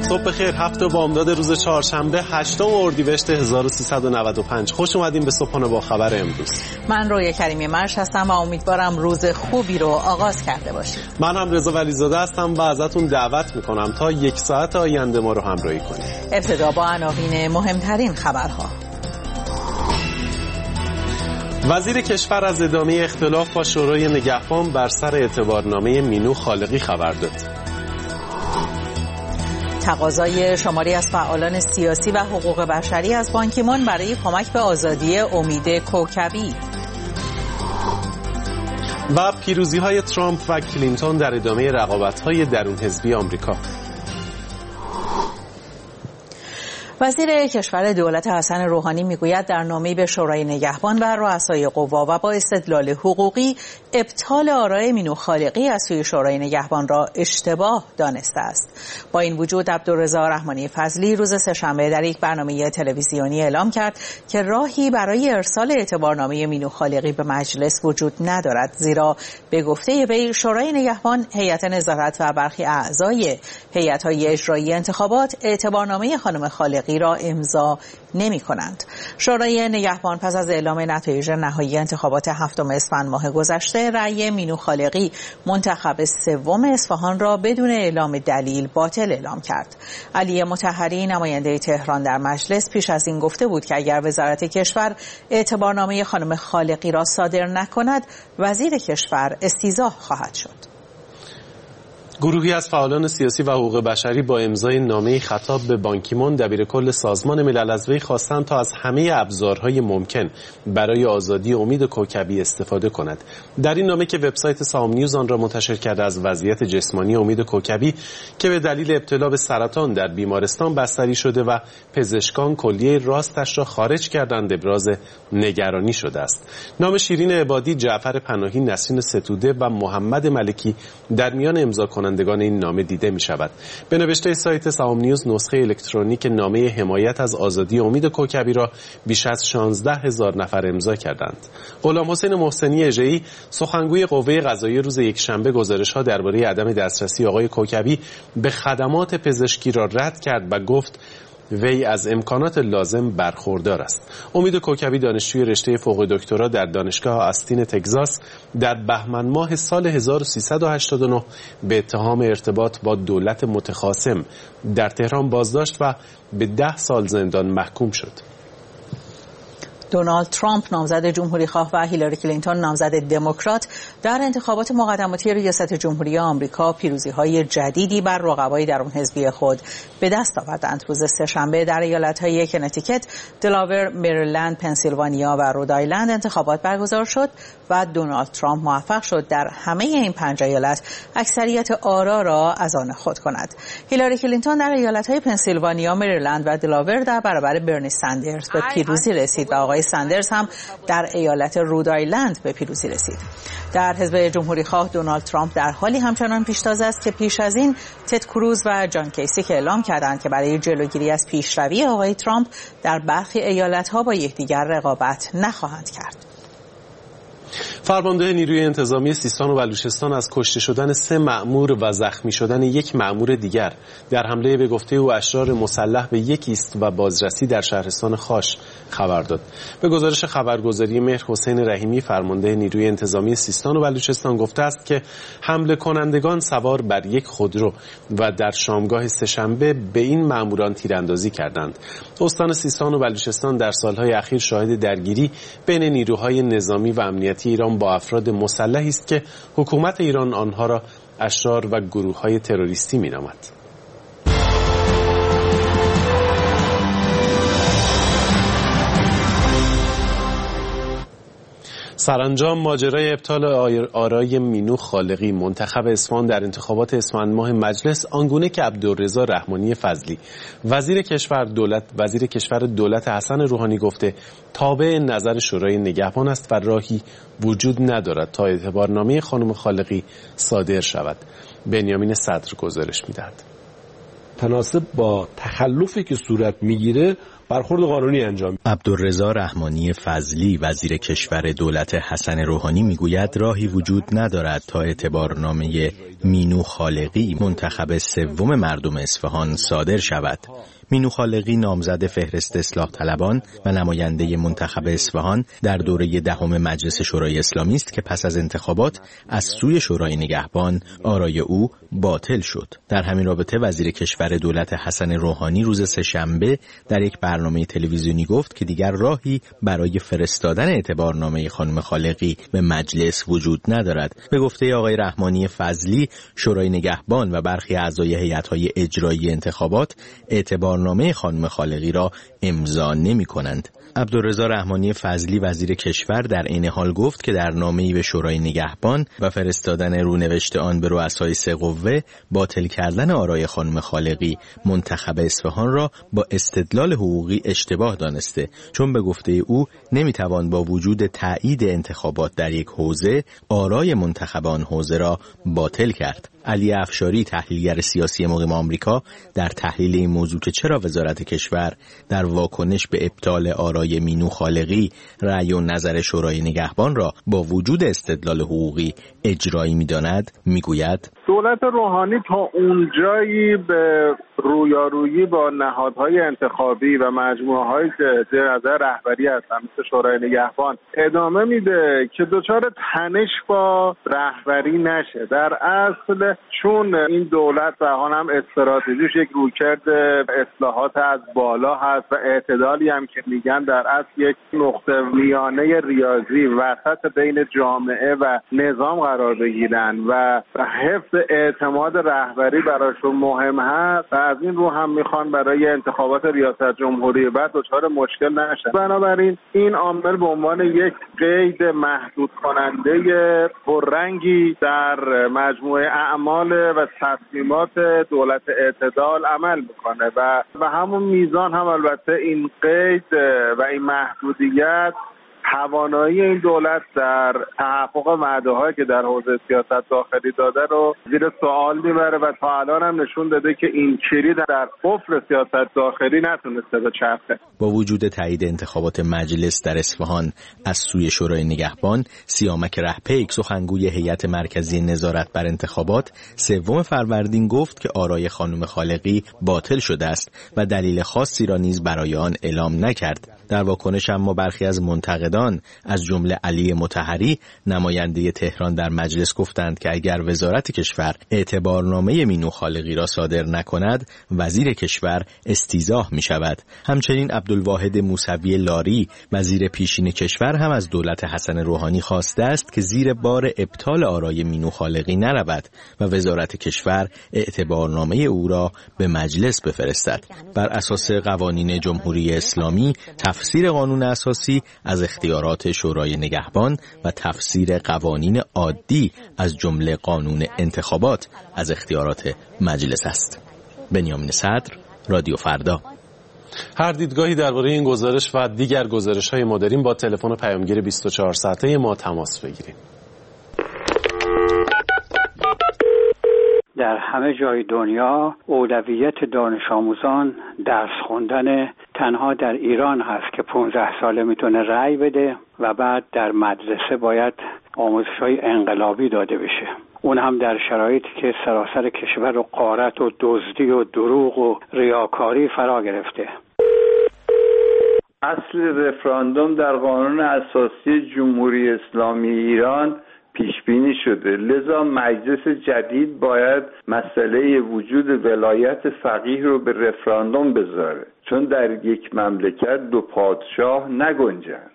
صبح بخیر. هفته بامداد روز چهارشنبه 8 اردیبهشت 1395. خوش اومدیم به صبحانه با خبر امروز. من رویا کریمی مرش هستم و امیدوارم روز خوبی رو آغاز کرده باشید. من هم رضا ولیزاده هستم و ازتون دعوت میکنم تا 1 ساعت آینده ما رو همراهی کنید. ابتدا با عناوین مهمترین خبرها. وزیر کشور از ادامه اختلاف با شورای نگهبان بر سر اعتبارنامه مینو خالقی خبر داد. تقاضای شماری از فعالان سیاسی و حقوق بشری از بان کی مون برای کمک به آزادی امید کوکبی. و پیروزی‌های ترامپ و کلینتون در ادامه رقابت‌های درون حزبی آمریکا. وزیر کشور دولت حسن روحانی میگوید در نامه‌ای به شورای نگهبان و رؤسای قوا و با استدلال حقوقی ابطال آرای مینو خالقی از سوی شورای نگهبان را اشتباه دانسته است. با این وجود عبدالرضا رحمانی فضلی روز سه‌شنبه در یک برنامه تلویزیونی اعلام کرد که راهی برای ارسال اعتبارنامه مینو خالقی به مجلس وجود ندارد، زیرا به گفته وی شورای نگهبان، هیئت نظارت و برخی اعضای هیئت‌های اجرایی انتخابات اعتبارنامه خانم خالقی را امضا نمی کنند. شورای نگهبان پس از اعلام نتایج نهایی انتخابات 7 اسفند ماه گذشته رأی مینو خالقی منتخب 3 اصفهان را بدون اعلام دلیل باطل اعلام کرد. علی مطهری نماینده تهران در مجلس پیش از این گفته بود که اگر وزارت کشور اعتبارنامه خانم خالقی را صادر نکند، وزیر کشور استیضاح خواهد شد. گروهی از فعالان سیاسی و حقوق بشری با امضای نامه خطاب به بان کی مون دبیرکل سازمان ملل از وی خواستند تا از همه ابزارهای ممکن برای آزادی امید کوکبی استفاده کند. در این نامه که وبسایت سام نیوز آن را منتشر کرده، از وضعیت جسمانی امید کوکبی که به دلیل ابتلا به سرطان در بیمارستان بستری شده و پزشکان کلیه راستش را خارج کردند ابراز نگرانی شده است. نام شیرین عبادی، جعفر پناهی، نسرین ستوده و محمد ملکی در میان امضا کنندگان این نامه دیده می شود. به نوشته سایت سام نیوز، نسخه الکترونیک نامه حمایت از آزادی امید کوکبی را بیش از 16,000 نفر امضا کردند. غلام حسین محسنی اژه‌ای، سخنگوی قوه قضاییه، روز یکشنبه گزارش‌ها درباره عدم دسترسی آقای کوکبی به خدمات پزشکی را رد کرد و گفت وی از امکانات لازم برخوردار است. امید کوکبی، دانشجوی رشته فوق دکترا در دانشگاه آستین تگزاس، در بهمن ماه سال 1389 به اتهام ارتباط با دولت متخاصم در تهران بازداشت و به 10 سال زندان محکوم شد. دونالد ترامپ نامزد جمهوری‌خواه و هیلاری کلینتون نامزد دموکرات در انتخابات مقدماتی ریاست جمهوری آمریکا پیروزی‌های جدیدی بر رقبای درون حزبی خود به دست آوردند. روز سه‌شنبه در ایالت‌های کنتیکت، دلاور، مریلند، پنسیلوانیا و رودایلند انتخابات برگزار شد و دونالد ترامپ موفق شد در همه این 5 ایالت اکثریت آرا را از آن خود کند. هیلاری کلینتون در ایالت‌های پنسیلوانیا، مریلند و دلاور در برابر برنی سندرز به پیروزی رسید و آقای سندرز هم در ایالت رودایلند به پیروزی رسید. در حزب جمهوری‌خواه، دونالد ترامپ در حالی همچنان پیشتاز است که پیش از این تد کروز و جان کیسی که اعلام کردند که برای جلوگیری از پیشروی آقای ترامپ در برخی ایالت‌ها با یکدیگر رقابت نخواهند کرد. فرمانده نیروی انتظامی سیستان و بلوچستان از کشته شدن 3 مأمور و زخمی شدن 1 مأمور دیگر در حمله به گفته او اشرار مسلح به 1 ایست و بازرسی در شهرستان خاش خبر داد. به گزارش خبرگزاری مهر، حسین رحیمی، فرمانده نیروی انتظامی سیستان و بلوچستان، گفته است که حمله کنندگان سوار بر 1 خودرو و در شامگاه سه‌شنبه به این مأموران تیراندازی کردند. استان سیستان و بلوچستان در سالهای اخیر شاهد درگیری بین نیروهای نظامی و امنیتی ایران با افراد مسلحی است که حکومت ایران آنها را اشرار و گروه‌های تروریستی می‌نامد. سرانجام ماجرای ابطال آرای مینو خالقی منتخب اصفهان در انتخابات اسفند ماه مجلس آنگونه که عبدالرضا رحمانی فضلی وزیر کشور دولت حسن روحانی گفته تابع نظر شورای نگهبان است و راهی وجود ندارد تا اعتبارنامه خانم خالقی صادر شود. بنیامین صدر گزارش می‌دهد. تناسب با تخلفی که صورت میگیره برخورد قانونی انجام. عبدالرضا رحمانی فضلی وزیر کشور دولت حسن روحانی میگوید راهی وجود ندارد تا اعتبارنامه مینو خالقی منتخب سوم مردم اصفهان صادر شود. مینو خالقی نامزد فهرست اصلاح طلبان و نماینده منتخب اصفهان در دوره دهم مجلس شورای اسلامی است که پس از انتخابات از سوی شورای نگهبان آرای او باطل شد. در همین رابطه وزیر کشور دولت حسن روحانی روز سه‌شنبه در یک برنامه تلویزیونی گفت که دیگر راهی برای فرستادن اعتبارنامه خانم خالقی به مجلس وجود ندارد. به گفته آقای رحمانی فضلی، شورای نگهبان و برخی اعضای هیئت‌های اجرایی انتخابات اعتبارنامه خانم خالقی را امضا نمی‌کنند. عبدالرضا رحمانی فضلی وزیر کشور در این حال گفت که در نامه‌ای به شورای نگهبان و فرستادن رونوشت آن به رؤسای سه قوه باطل کردن آرای خانم خالقی منتخب اصفهان را با استدلال حقوقی اشتباه دانسته، چون به گفته او نمیتوان با وجود تایید انتخابات در یک حوزه آرای منتخب آن حوزه را باطل کرد. علی افشاری تحلیلگر سیاسی مقیم آمریکا در تحلیل این موضوع که چرا وزارت کشور در واکنش به ابطال آرای مینو خالقی رأی و نظر شورای نگهبان را با وجود استدلال حقوقی اجرایی می‌داند، میگوید دولت روحانی تا اونجایی به رویارویی با نهادهای انتخابی و مجموعه‌های زیر نظر رهبری هستن مثل شورای نگهبان ادامه میده که دچار تنش با رهبری نشه. در اصل چون این دولت به هم استراتژیش یک رویکرد اصلاحات از بالا هست و اعتدالی هم که میگن در اصل یک نقطه میانه ریاضی وسط بین جامعه و نظام قرار بگیرن و حفظ اعتماد رهبری براشون مهم هست و از این رو هم میخوان برای انتخابات ریاست جمهوری بعد دچار مشکل نشه. بنابراین این عامل به عنوان یک قید محدود کننده پررنگی در مجموعه اعمال و تصمیمات دولت اعتدال عمل میکنه و به همون میزان هم البته این قید و این محدودیت توانایی این دولت در تحقق وعده‌هایی که در حوزه سیاست داخلی داده رو زیر سوال میبره و تا الان هم نشون داده که این کلید در قفل سیاست داخلی نتونسته بچرخه. با وجود تایید انتخابات مجلس در اصفهان از سوی شورای نگهبان، سیامک رهپیک سخنگوی هیئت مرکزی نظارت بر انتخابات 3 فروردین گفت که آرای خانم خالقی باطل شده است و دلیل خاصی را نیز برای آن اعلام نکرد. در واکنش اما برخی از منتقدان از جمله علی مطهری نماینده تهران در مجلس گفتند که اگر وزارت کشور اعتبارنامه مینو خالقی را صادر نکند وزیر کشور استیضاح می شود. همچنین عبدالواحد موسوی لاری وزیر پیشین کشور هم از دولت حسن روحانی خواسته است که زیر بار ابطال آرای مینو خالقی نرود و وزارت کشور اعتبارنامه او را به مجلس بفرستد. بر اساس قوانین جمهوری اسلامی تفسیر قانون اساسی از اختیارات شورای نگهبان و تفسیر قوانین عادی از جمله قانون انتخابات از اختیارات مجلس است. بنیامین صدر، رادیو فردا. هر دیدگاهی درباره این گزارش و دیگر گزارش‌های ما داریم با تلفن پیامگیر 24 ساعته ما تماس بگیریم. در همه جای دنیا اولویت دانش آموزان درس خوندن تنها در ایران هست که 15 ساله میتونه رأی بده و بعد در مدرسه باید آموزش‌های انقلابی داده بشه. اون هم در شرایطی که سراسر کشور و غارت و دزدی و دروغ و ریاکاری فرا گرفته. اصل رفراندوم در قانون اساسی جمهوری اسلامی ایران پیش بینی شده، لذا مجلس جدید باید مسئله وجود ولایت فقیه رو به رفراندوم بذاره، چون در یک مملکت 2 پادشاه نگنجند.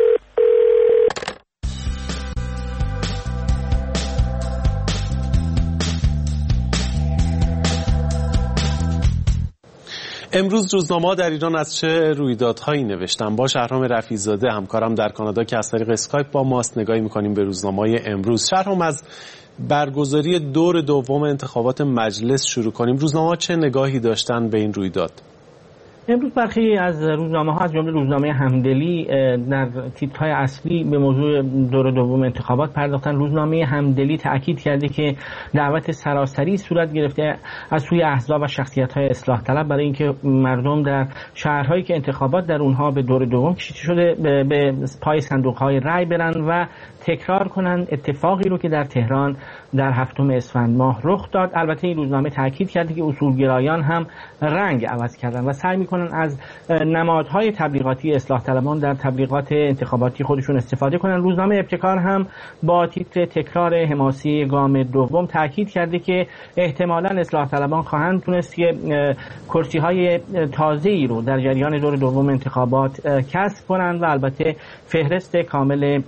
امروز روزنامه‌ها در ایران از چه رویدادهایی نوشتن؟ با شهرام رفیع‌زاده همکارم در کانادا که از طریق اسکایپ با ماست نگاهی می‌کنیم به روزنامه‌های امروز. شهرام، از برگزاری دور دوم انتخابات مجلس شروع کنیم. روزنامه‌ها چه نگاهی داشتن به این رویداد؟ امروز برخی از روزنامه‌ها از جمله روزنامه همدلی در تیترهای اصلی به موضوع دور دوم انتخابات پرداختن. روزنامه همدلی تأکید کرده که دعوت سراسری صورت گرفته از سوی احزاب و شخصیت‌های اصلاح طلب برای اینکه مردم در شهرهایی که انتخابات در اونها به دور دوم کشیده شده به پای صندوق‌های رای برن و تکرار کنن اتفاقی رو که در تهران در 7 اسفند ماه رخ داد. البته این روزنامه تأکید کرده که اصولگرایان هم رنگ عوض کردن و سعی می‌کنن از نمادهای تبلیغاتی اصلاح طلبان در تبلیغات انتخاباتی خودشون استفاده کنن. روزنامه ابتکار هم با تیتر تکرار حماسی گام دوم تأکید کرده که احتمالاً اصلاح طلبان خواهند تونست که کرسی‌های تازه‌ای رو در جریان دور دوم انتخابات کسب کنند و البته فهرست کامل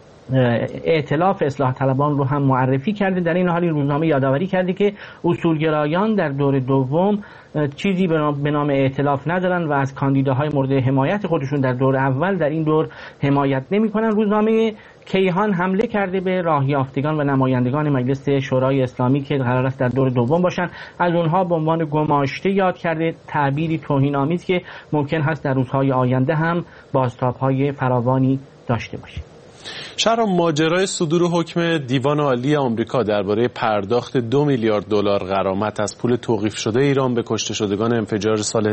ائتلاف اصلاح طلبان رو هم معرفی کرده. در این حال روزنامه یادآوری کرده که اصولگرایان در دور دوم چیزی به نام ائتلاف ندارن و از کاندیداهای مورد حمایت خودشون در دور اول در این دور حمایت نمی‌کنن. روزنامه کیهان حمله کرده به راه یافتگان و نمایندگان مجلس شورای اسلامی که قرار است در دور دوم باشن. از اونها به عنوان گماشته یاد کرده، تعبیری توهین‌آمیز که ممکن هست در روزهای آینده هم بازتاب‌های فراوانی داشته باشه. شهرام، ماجرای صدور حکم دیوان عالی آمریکا درباره پرداخت 2 میلیارد دلار غرامت از پول توقیف شده ایران به کشته شدگان انفجار سال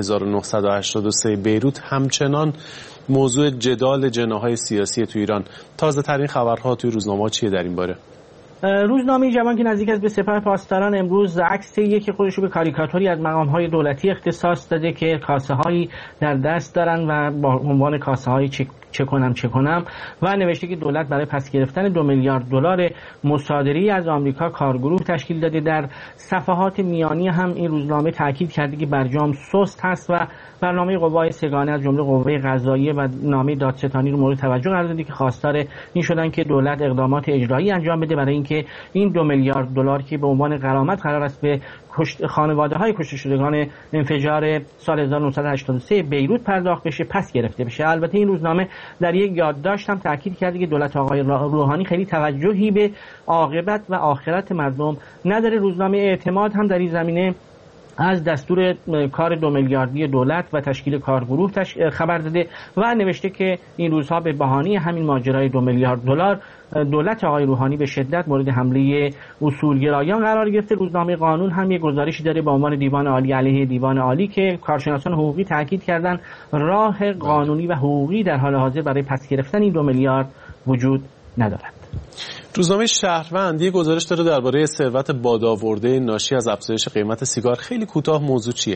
1983 بیروت همچنان موضوع جدال جناح‌های سیاسی تو ایران. تازه ترین خبرها توی روزنامه‌ها چیه در این باره؟ روزنامه جوان که نزدیک است به سپاه پاسداران امروز عکس که خودش رو به کاریکاتوری از مقام‌های دولتی اختصاص داده که کاسه‌هایی در دست دارن و با عنوان کاسه‌های چه کنم و نوشته که دولت برای پس گرفتن 2 میلیارد دلار مصادره از آمریکا کارگروه تشکیل داده. در صفحات میانی هم این روزنامه تاکید کرده که برجام سست هست و برنامه قوای سگانه از جمله قوه قضاییه و نامه دادستانی رو مورد توجه قرار داده که خواستار این شدن که دولت اقدامات اجرایی انجام بده برای اینکه این 2 میلیارد دلار که به عنوان غرامت قرار است به خانواده‌های کشته شدگان انفجار سال 1983 بیروت پرداخت بشه پس گرفته بشه. البته این روزنامه در یک یادداشت هم تاکید کرده که دولت آقای روحانی خیلی توجهی به عاقبت و آخرت مردم نداره. روزنامه اعتماد هم در این زمینه از دستور کار 2 میلیاردی دولت و تشکیل کارگروه خبر داده و نوشته که این روزها به بهانه همین ماجرای 2 میلیارد دلار دولت آقای روحانی به شدت مورد حمله اصولگرایان قرار گرفته. روزنامه قانون هم یک گزارشی داره با عنوان دیوان عالی علیه دیوان عالی که کارشناسان حقوقی تاکید کردن راه قانونی و حقوقی در حال حاضر برای پس گرفتن این 2 میلیارد وجود ندارد. روزنامه شهروند یک گزارش داره درباره ثروت بادآورده ناشی از افزایش قیمت سیگار. خیلی کوتاه موضوع چیه؟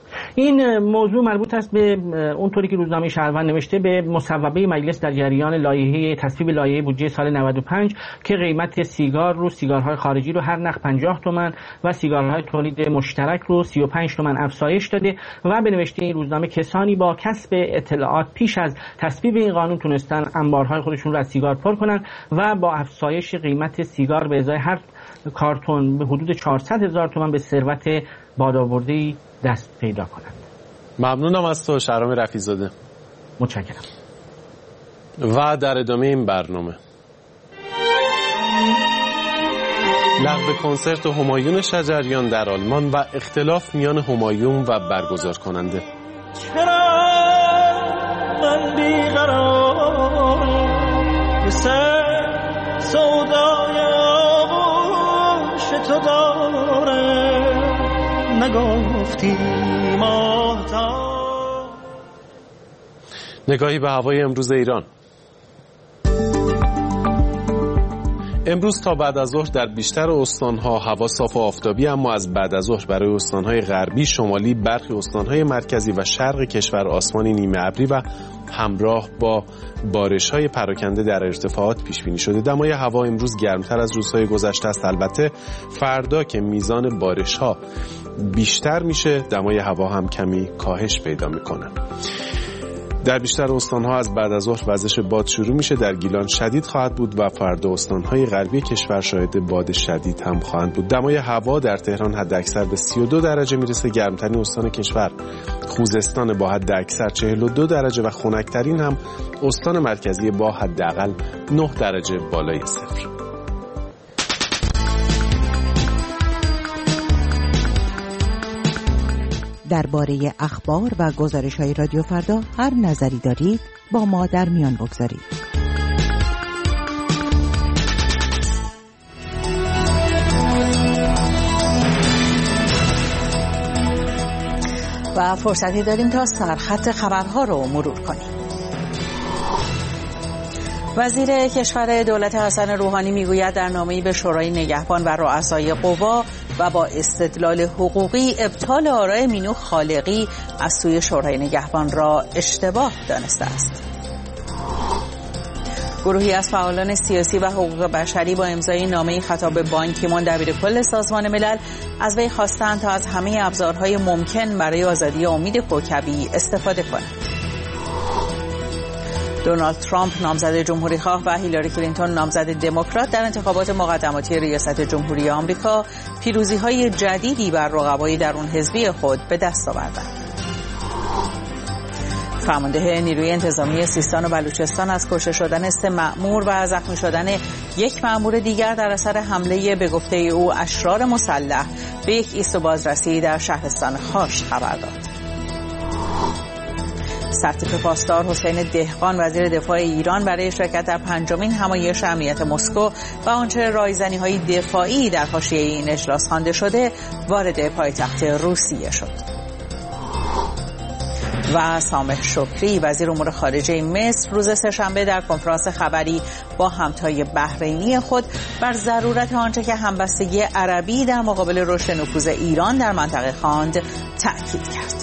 این موضوع مربوط است به اونطوری که روزنامه شهروند نوشته به مصوبه مجلس در جریان لایحه تصویب لایحه بودجه سال 95 که قیمت سیگار رو سیگارهای خارجی رو هر نخ 50 تومان و سیگارهای تولید مشترک رو 35 تومان افزایش داده و به نوشته این روزنامه کسانی با کسب اطلاعات پیش از تصویب این قانون تونستن انبارهای خودشون رو از سیگار پر کنن و با افزایش قیمت سیگار به ازای هر کارتون به حدود 400,000 تومان به ثروت بادآورده‌ای دست پیدا کنند. ممنونم از تو شهرام رفیع‌زاده. متشکرم. و در ادامه این برنامه لغو کنسرت همایون شجریان در آلمان و اختلاف میان همایون و برگزار کننده. چرا من بیقرارم مثل سودای آغوش تو دارم نگفتی ماهتاب. نگاهی به هوای امروز ایران. امروز تا بعد از ظهر در بیشتر استانها هوا صاف و آفتابی، اما از بعد از ظهر برای استانهای غربی، شمالی، برخی استانهای مرکزی و شرق کشور آسمانی نیمه ابری و همراه با بارش‌های پراکنده در ارتفاعات پیش بینی شده. دمای هوا امروز گرمتر از روزهای گذشته است. البته فردا که میزان بارش‌ها بیشتر میشه، دمای هوا هم کمی کاهش پیدا میکنه. در بیشتر استانها از بعد از ظهر وزش باد شروع میشه. در گیلان شدید خواهد بود و فردا استانهای غربی کشور شاهد باد شدید هم خواهند بود. دمای هوا در تهران حداکثر به 32 درجه میرسه. گرمترین استان کشور خوزستان با حداکثر 42 درجه و خنکترین هم استان مرکزی با حداقل 9 درجه بالای صفر. درباره اخبار و گزارش‌های رادیو فردا هر نظری دارید با ما در میان بگذارید. و فرصتی داریم تا سرخط خبرها رو مرور کنیم. وزیر کشور دولت حسن روحانی میگوید در نامه‌ای به شورای نگهبان و رؤسای قوا و با استدلال حقوقی ابطال آرای مینو خالقی از سوی شورای نگهبان را اشتباه دانسته است. گروهی از فعالان سیاسی و حقوق بشری با امضای نامه‌ای خطاب به بان کی مون دبیرکل سازمان ملل از وی خواستند تا از همه ابزارهای ممکن برای آزادی امید کوکبی استفاده کند. دونالد ترامپ نامزد جمهوری‌خواه و هیلاری کلینتون نامزد دموکرات در انتخابات مقدماتی ریاست جمهوری آمریکا پیروزی‌های جدیدی بر رقبای درون حزبی خود به دست آوردند. فرمانده نیروی انتظامی سیستان و بلوچستان از کشته شدن 3 مأمور و زخمی شدن 1 مأمور دیگر در اثر حمله به گفته او اشرار مسلح به یک ایست بازرسی در شهرستان خاش خبر داد. سرتیپ پاسدار حسین دهقان وزیر دفاع ایران برای شرکت در 5مین همایش امنیت مسکو و آنچه رایزنی‌های دفاعی در حاشیه این اجلاس خوانده شده وارد پایتخت روسیه شد. و سامح شکری وزیر امور خارجه مصر روز سه‌شنبه در کنفرانس خبری با همتای بحرینی خود بر ضرورت آنچه که همبستگی عربی در مقابل رشد نفوذ ایران در منطقه خواند تأکید کرد.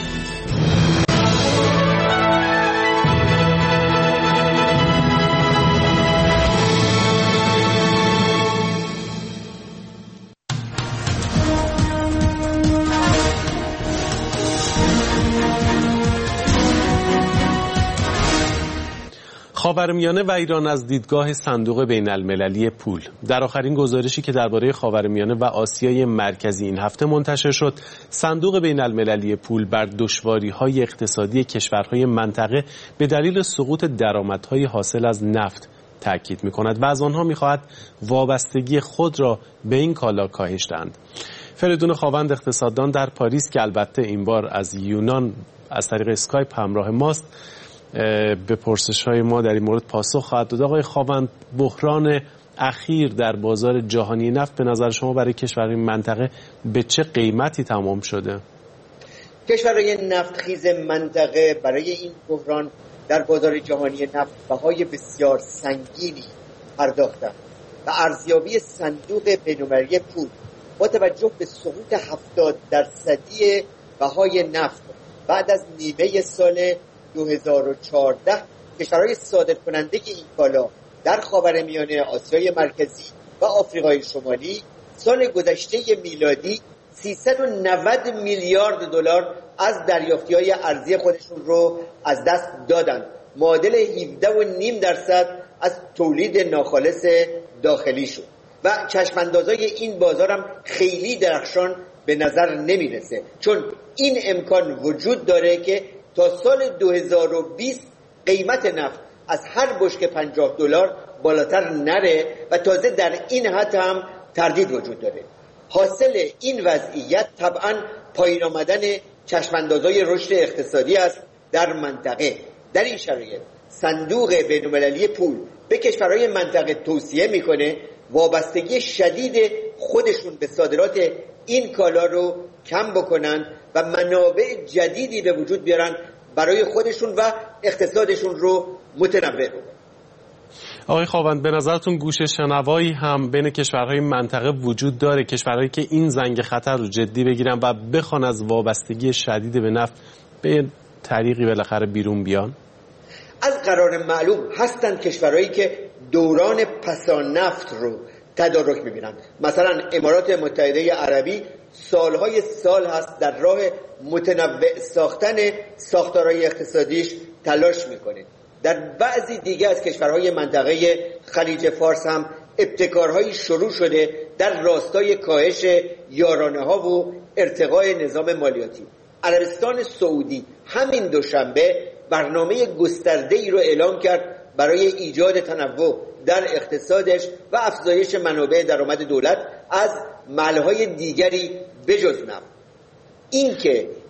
خاورمیانه و ایران از دیدگاه صندوق بین المللی پول. در آخرین گزارشی که درباره خاورمیانه و آسیای مرکزی این هفته منتشر شد، صندوق بین المللی پول بر دشواری‌های اقتصادی کشورهای منطقه به دلیل سقوط درآمدهای حاصل از نفت تاکید می‌کند و از آنها می‌خواهد وابستگی خود را به این کالا کاهش دهند. فریدون خاوند اقتصاددان در پاریس که البته این بار از یونان از طریق اسکایپ همراه ماست به پرسش‌های ما در این مورد پاسخ خواهد داد. آقای خاوند، بحران اخیر در بازار جهانی نفت به نظر شما برای کشورهای منطقه به چه قیمتی تمام شده؟ کشورهای نفتخیز منطقه برای این بحران در بازار جهانی نفت بهای بسیار سنگینی پرداختند و ارزیابی صندوق بین‌المللی پول با توجه به سقوط 70% بهای نفت بعد از نیمه سال 2014 کشورهای صادر کننده این کالا در خاورمیانه، آسیای مرکزی و آفریقای شمالی سال گذشته میلادی 390 میلیارد دلار از دریافتی‌های ارزی خودشون رو از دست دادن، معادل 17.5% از تولید ناخالص داخلی شد و چشماندازای این بازار هم خیلی درخشان به نظر نمیرسه، چون این امکان وجود داره که تا سال 2020 قیمت نفت از هر بشکه $50 بالاتر نره و تازه در این حد هم تردید وجود داره. حاصل این وضعیت طبعا پایین آمدن چشماندازهای رشد اقتصادی است در منطقه. در این شرایط صندوق بین‌المللی پول به کشورهای منطقه توصیه میکنه وابستگی شدید خودشون به صادرات این کالا رو کم بکنن و منابع جدیدی به وجود بیارن برای خودشون و اقتصادشون رو متنوع بکنن. آقای خاوند، به نظرتون گوش شنوایی هم بین کشورهای منطقه وجود داره، کشورهایی که این زنگ خطر رو جدی بگیرن و بخوان از وابستگی شدید به نفت به طریقی بالاخره بیرون بیان؟ از قرار معلوم هستند کشورهایی که دوران پسان نفت رو تدارک می‌بینند. مثلا امارات متحده عربی سالهای سال هست در راه متنوع ساختن ساختارهای اقتصادیش تلاش میکنه. در بعضی دیگه از کشورهای منطقه خلیج فارس هم ابتکارهایی شروع شده در راستای کاهش یارانه‌ها و ارتقای نظام مالیاتی. عربستان سعودی همین دوشنبه برنامه گسترده‌ای رو اعلام کرد برای ایجاد تنوع در اقتصادش و افزایش منابع درآمد دولت از ملهای دیگری بجز نفت. این که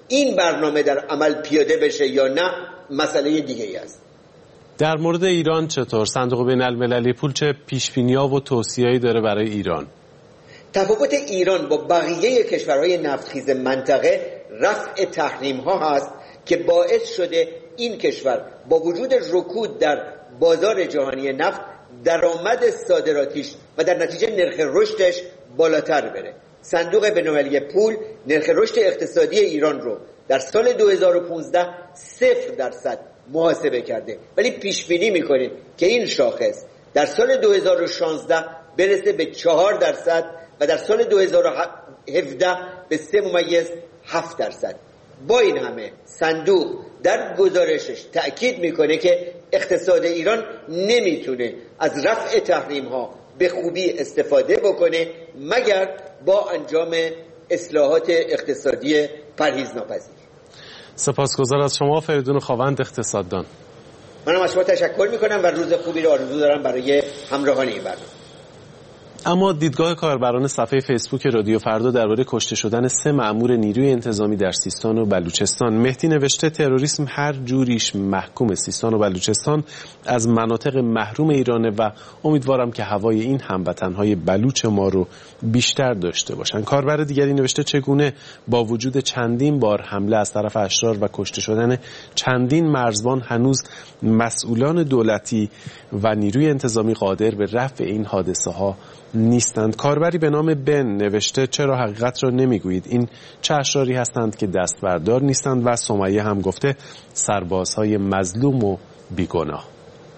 این برنامه در عمل پیاده بشه یا نه مسئله دیگه‌ای است. در مورد ایران چطور؟ صندوق بین‌المللی پول چه پیش‌بینی‌ها و توصیه‌ای داره برای ایران؟ تفاوت ایران با بقیه کشورهای نفتخیز منطقه رفع تحریم‌ها هست که باعث شده این کشور با وجود رکود در بازار جهانی نفت درآمد صادراتیش و در نتیجه نرخ رشدش بالاتر بره. صندوق بین‌المللی پول نرخ رشد اقتصادی ایران رو در سال 2015 0% محاسبه کرده، ولی پیش بینی میکنه که این شاخص در سال 2016 برسه به 4% و در سال 2017 به 3.7%. با این همه صندوق در گزارشش تأکید میکنه که اقتصاد ایران نمیتونه از رفع تحریم ها به خوبی استفاده بکنه مگر با انجام اصلاحات اقتصادی پرهیزناپذیر. سپاسگزار از شما فریدون خاوند، اقتصاددان. منم از شما تشکر میکنم و روز خوبی رو آرزو دارم برای همراهان این برنامه. اما دیدگاه کاربران صفحه فیسبوک رادیو فردا درباره کشته شدن 3 مأمور نیروی انتظامی در سیستان و بلوچستان. مهدی نوشته تروریسم هر جوریش محکوم، سیستان و بلوچستان از مناطق محروم ایرانه و امیدوارم که هوای این هموطنهای بلوچ ما رو بیشتر داشته باشن. کاربر دیگری نوشته چگونه با وجود چندین بار حمله از طرف اشرار و کشته شدن چندین مرزبان هنوز مسئولان دولتی و نیروی انتظامی قادر به رفع این حادثه ها نیستند. کاربری به نام بن نوشته چرا حقیقت را نمیگویید؟ این چه اشراری هستند که دست بردار نیستند؟ و سمیه هم گفته سربازهای مظلوم و بیگناه.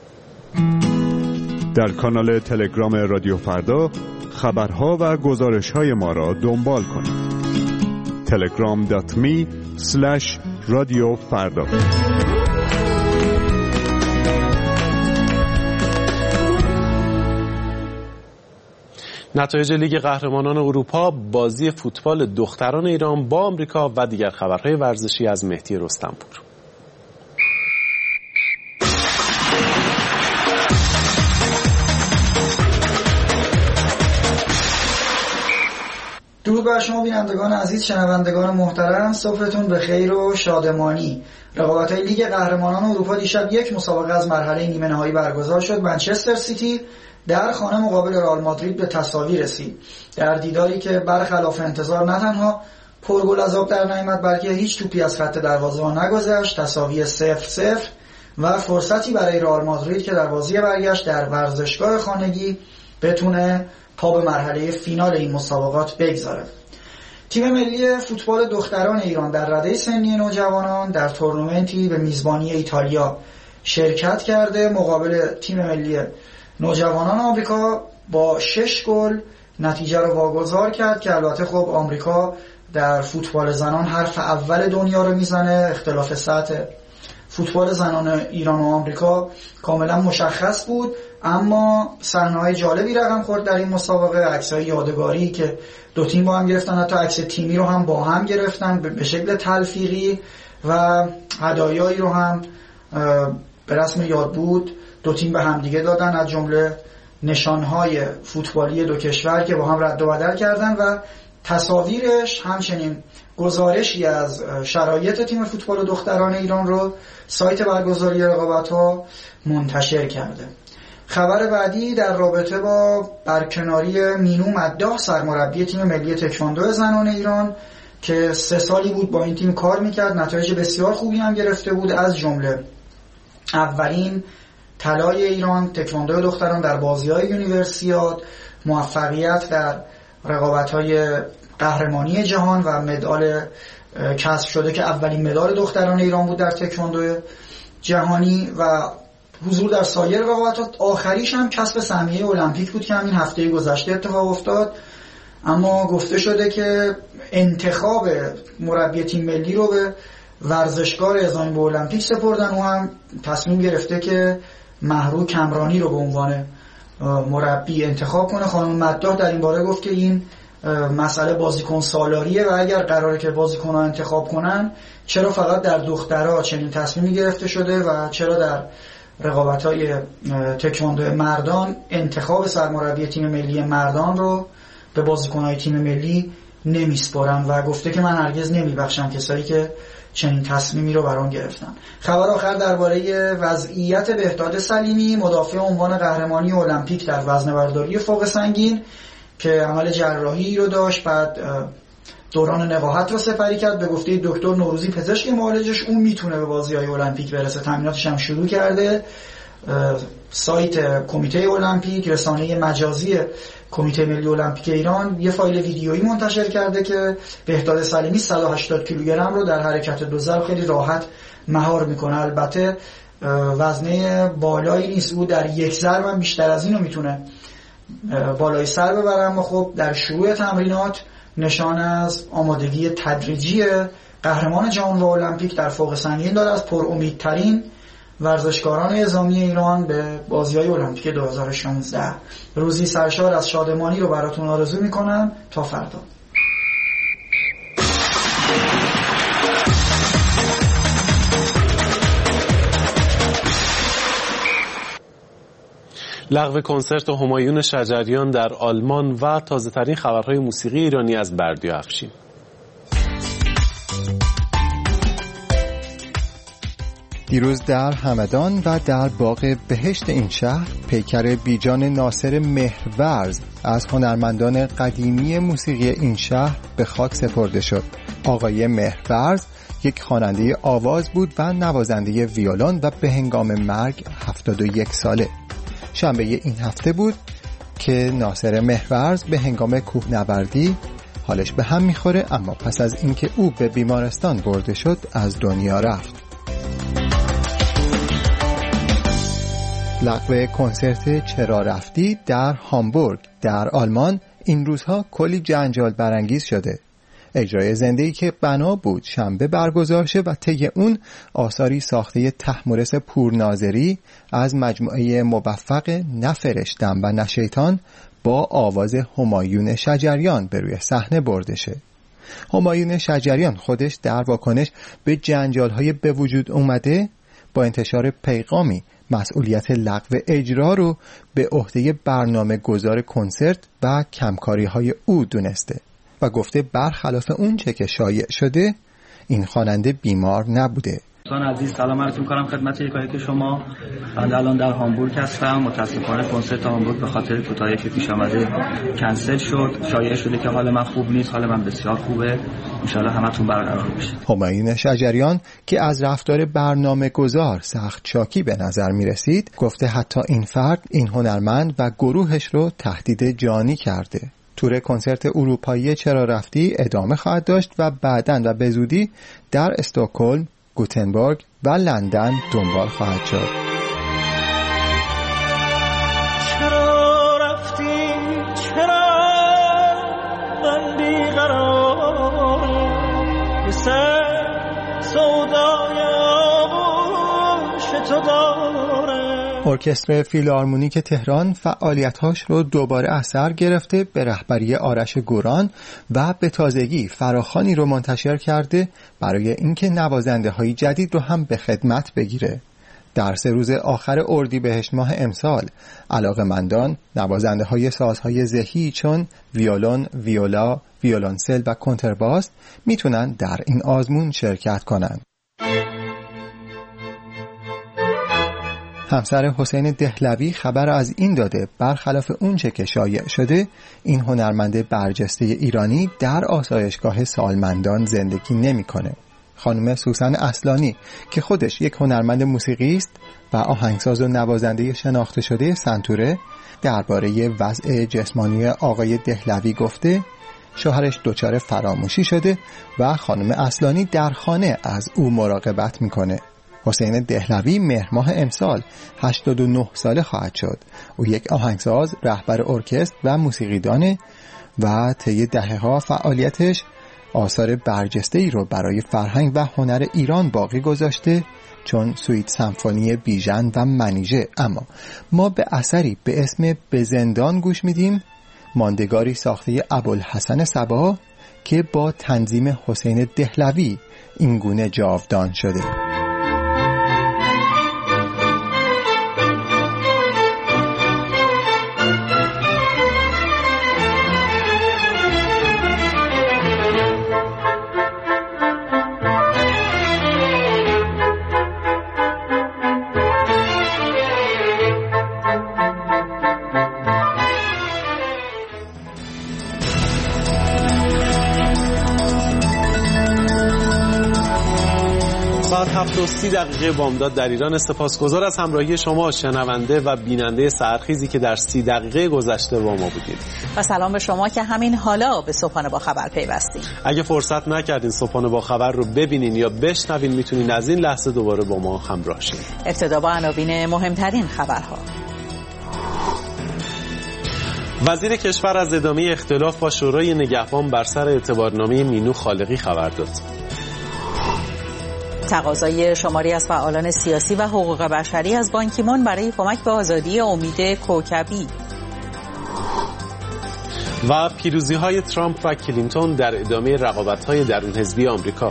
در کانال تلگرام رادیو فردا خبرها و گزارش‌های ما را دنبال کنید. telegram.me/رادیوفردا. نتایج لیگ قهرمانان اروپا، بازی فوتبال دختران ایران با آمریکا و دیگر خبرهای ورزشی از مهدی رستمپور. درود بر شما بینندگان عزیز، شنوندگان محترم، صبحتون به خیر و شادمانی. رقابت‌های لیگ قهرمانان اروپا دیشب یک مسابقه از مرحله نیمه نهایی برگزار شد. منچستر سیتی در خانه مقابل رئال مادرید به تساوی رسید. در دیداری که برخلاف انتظار نه تنها پرگل از آب در نیامد بلکه هیچ توپی از خط دروازه نگذشت، تساوی 0-0 و فرصتی برای رئال مادرید که در بازی برگشت در ورزشگاه خانگی بتونه پا به مرحله فینال این مسابقات بگذاره. تیم ملی فوتبال دختران ایران در رده سنی نوجوانان در تورنمنتی به میزبانی ایتالیا شرکت کرده. مقابل تیم ملی نوجوانان آمریکا با 6 گل نتیجه رو واگذار کرد که البته خب آمریکا در فوتبال زنان حرف اول دنیا رو میزنه. اختلاف سطح فوتبال زنان ایران و آمریکا کاملا مشخص بود، اما صحنه‌های جالبی رقم خورد در این مسابقه. عکس‌های یادگاری که دو تیم با هم گرفتن، حتی عکس تیمی رو هم با هم گرفتن به شکل تلفیقی و هدایایی رو هم به رسم یاد بود دو تیم به هم دیگه دادن، از جمله نشانهای فوتبالی دو کشور که با هم رد و بدل کردن و تصاویرش همچنین گزارشی از شرایط تیم فوتبال دختران ایران رو سایت برگزاری رقابت‌ها منتشر کرده. خبر بعدی در رابطه با برکناری مینو مداح، سرمربی تیم ملی تکواندو زنان ایران که 3 سالی بود با این تیم کار میکرد، نتایج بسیار خوبی هم گرفته بود، از جمله اولین طلای ایران تکواندو دختران در بازی‌های یونیورسیاد، موفقیت در رقابت‌های قهرمانی جهان و مدال کسب شده که اولین مدال دختران ایران بود در تکواندو جهانی و حضور در سایر رقابتات. آخریش هم کسب سهمیه المپیک بود که همین هفته گذشته اتفاق افتاد. اما گفته شده که انتخاب مربی تیم ملی رو به ورزشکار اعزامی به المپیک سپردن. او هم تصمیم گرفته که مهرو کمرانی رو به عنوان مربی انتخاب کنه. خانم مداح در این باره گفت که این مسئله بازیکن سالاریه و اگر قراره که بازیکن‌ها انتخاب کنن چرا فقط در دخترها چنین تصمیمی گرفته شده و چرا در رقابت‌های تکواندو مردان انتخاب سرمربی تیم ملی مردان رو به بازیکن‌های تیم ملی نمیسپارم و گفته که من هرگز نمیبخشم کسایی که چنین تصمیمی رو برام گرفتن. خبر آخر درباره وضعیت بهداد سلیمی، مدافع عنوان قهرمانی المپیک در وزنه‌برداری فوق سنگین که عمل جراحی رو داشت، بعد دوران نقاهت رو سپری کرد. به گفته دکتر نوروزی پزشک معالجش اون میتونه به بازی‌های المپیک برسه، تمریناتش هم شروع کرده. سایت کمیته المپیک، رسانه مجازی کمیته ملی المپیک ایران یه فایل ویدیویی منتشر کرده که بهداد سلیمی 180 کیلوگرم رو در حرکت دو ضرب خیلی راحت مهار میکنه. البته وزنه بالایی نیست، او در یک ضرب هم بیشتر از اینو میتونه بالای سر ببره، اما خب در شروع تمرینات نشان از آمادگی تدریجی قهرمان جهان و المپیک در فوق سنگین داره، از پرامیدترین ورزشکاران اعزامی ایران به بازی‌های المپیک 2016. روزی سرشار از شادمانی رو براتون آرزو میکنم تا فردا. لغو کنسرت همایون شجریان در آلمان و تازه‌ترین خبرهای موسیقی ایرانی از بردیا افشین. دیروز در همدان و در باغ بهشت این شهر پیکر بیجان ناصر مهرورز از هنرمندان قدیمی موسیقی این شهر به خاک سپرده شد. آقای مهرورز یک خواننده آواز بود و نوازنده ویولن و به هنگام مرگ 71 ساله. شنبه این هفته بود که ناصر مهرورز به هنگام کوهنوردی حالش به هم میخوره، اما پس از اینکه او به بیمارستان برده شد از دنیا رفت. لغو کنسرت چرا رفتی در هامبورگ در آلمان این روزها کلی جنجال برانگیز شده. اجرای زنده‌ای که بنا بود شنبه برگزار شه و طی اون آثاری ساخته طهمورث پورناظری از مجموعه موفق نه فرشتم و نه شیطان با آواز همایون شجریان به روی صحنه برده شه. همایون شجریان خودش در واکنش به جنجال‌های به وجود اومده با انتشار پیغامی مسئولیت لغو اجرا رو به عهده برنامه گذار کنسرت و کمکاری‌های او دونسته و گفته برخلاف اون چه که شایع شده این خواننده بیمار نبوده. دوستان عزیز سلام عرض می‌کنم خدمت یکایک شما. من الان در هامبورگ هستم. متاسفانه کنسرت هامبورگ به خاطر کوتاهی که پیش آمده کنسل شد. شایعه شده که حال من خوب نیست. حال من بسیار خوبه. ان شاءالله همتون برقرار باشید. همایون شجریان که از رفتار برنامه گذار سخت شاکی به نظر می رسید گفته حتی این فرد این هنرمند و گروهش رو تهدید جانی کرده. تور کنسرت اروپایی چرا رفتی ادامه خواهد داشت و بعداً و به زودی در استکهلم، گوتنبرگ و لندن دنبال خواهد شد. چرا رفتی چرا من بیقرارم مثل سودای آغوش تو دارم. ارکستر فیلارمونیک تهران فعالیت‌هاش رو دوباره از سر گرفته به رهبری آرش گوران و به تازگی فراخوانی رو منتشر کرده برای اینکه نوازنده‌های جدید رو هم به خدمت بگیره. در 3 روز آخر اردیبهشت ماه امسال علاقه‌مندان نوازنده‌های سازهای ذهی چون ویولن، ویولا، ویولنسل و کنترباس میتونن در این آزمون شرکت کنن. همسر حسین دهلوی خبر از این داده برخلاف اونچه که شایع شده این هنرمند برجسته ایرانی در آسایشگاه سالمندان زندگی نمی‌کنه. خانم سوسن اصلانی که خودش یک هنرمند موسیقی است و آهنگساز و نوازنده شناخته شده سنتوره درباره وضع جسمانی آقای دهلوی گفته شوهرش دچار فراموشی شده و خانم اصلانی در خانه از او مراقبت می‌کنه. حسین دهلوی مهر ماه امسال 89 ساله خواهد شد. او یک آهنگساز، رهبر ارکستر و موسیقیدانه و طی دهه‌ها فعالیتش آثار برجسته‌ای رو برای فرهنگ و هنر ایران باقی گذاشته چون سویت سمفونی بیژن و منیژه. اما ما به اثری به اسم به زندان گوش میدیم، ماندگاری ساخته ابوالحسن صبا که با تنظیم حسین دهلوی این گونه جاودان شده. 7:30 بامداد در ایران. سپاسگزار از همراهی شما شنونده و بیننده سحرخیزی که در 30 دقیقه گذشته با ما بودید. و سلام به شما که همین حالا به صبحانه با خبر پیوستید. اگه فرصت نکردین صبحانه با خبر رو ببینین یا بشنوین، میتونین از این لحظه دوباره با ما همراه شین. ابتدا با عناوین مهمترین خبرها. وزیر کشور از ادامه اختلاف با شورای نگهبان بر سر اعتبارنامه مینو خالقی خبر داد. تقاضای شماری از فعالان سیاسی و حقوق بشری از بان کی مون برای کمک به آزادی امید کوکبی. و پیروزی‌های ترامپ و کلینتون در ادامه رقابت‌های درون حزبی آمریکا.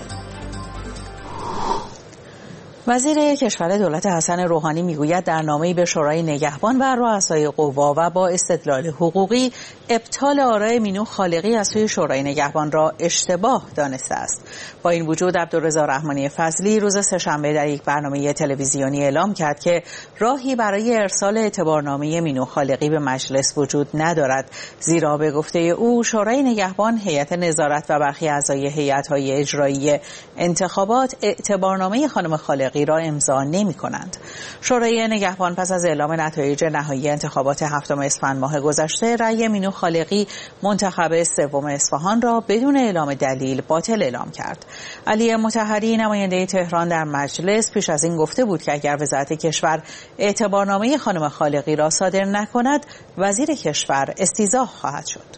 وزیر کشور دولت حسن روحانی میگوید در نامه‌ای به شورای نگهبان و رؤسای قوا و با استدلال حقوقی ابطال آرای مینو خالقی از سوی شورای نگهبان را اشتباه دانسته است. با این وجود عبدالرضا رحمانی فضلی روز سه‌شنبه در یک برنامه تلویزیونی اعلام کرد که راهی برای ارسال اعتبارنامه مینو خالقی به مجلس وجود ندارد، زیرا به گفته او شورای نگهبان، هیئت نظارت و برخی اعضای هیئت‌های اجرایی انتخابات اعتبارنامه خانم خالقی را امضا نمی‌کنند. شورای نگهبان پس از اعلام نتایج نهایی انتخابات 7 اسفند ماه گذشته رأی مینو خالقی منتخب سوم اصفهان را بدون اعلام دلیل باطل اعلام کرد. علی مطهری نماینده تهران در مجلس پیش از این گفته بود که اگر وزارت کشور اعتبارنامه خانم خالقی را صادر نکند، وزیر کشور استیضاح خواهد شد.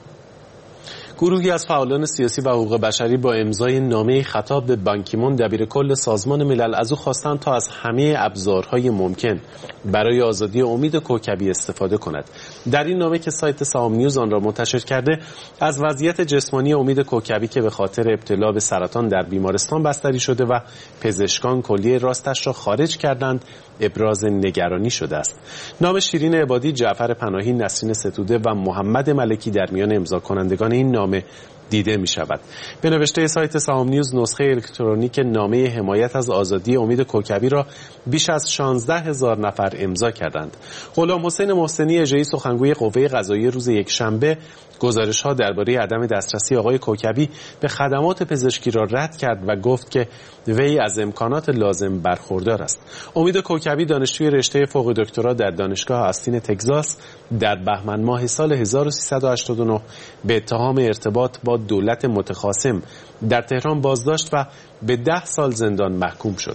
گروهی از فعالان سیاسی و حقوق بشری با امضای نامه خطاب به بان کی مون دبیرکل سازمان ملل از او خواستند تا از همه ابزارهای ممکن برای آزادی امید کوکبی استفاده کند. در این نامه که سایت سهام نیوز آن را منتشر کرده، از وضعیت جسمانی امید کوکبی که به خاطر ابتلا به سرطان در بیمارستان بستری شده و پزشکان کلیه راستش را خارج کردند ابراز نگرانی شده است. نام شیرین عبادی، جعفر پناهی، نسرین ستوده و محمد ملکی در میان امضا کنندگان این نامه دیده می شود. به نوشته سایت سهام نیوز، نسخه الکترونیک نامه حمایت از آزادی امید کوکبی را بیش از 16,000 نفر امضا کردند. غلام حسین محسنی، اجرایی سخنگوی قوه قضاییه، روز یکشنبه گزارش‌ها درباره عدم دسترسی آقای کوکبی به خدمات پزشکی را رد کرد و گفت که وی از امکانات لازم برخوردار است. امید کوکبی، دانشجوی رشته فوق دکترا در دانشگاه آستین تگزاس، در بهمن ماه سال 1389 به اتهام ارتباط با دولت متخاصم در تهران بازداشت و به 10 سال زندان محکوم شد.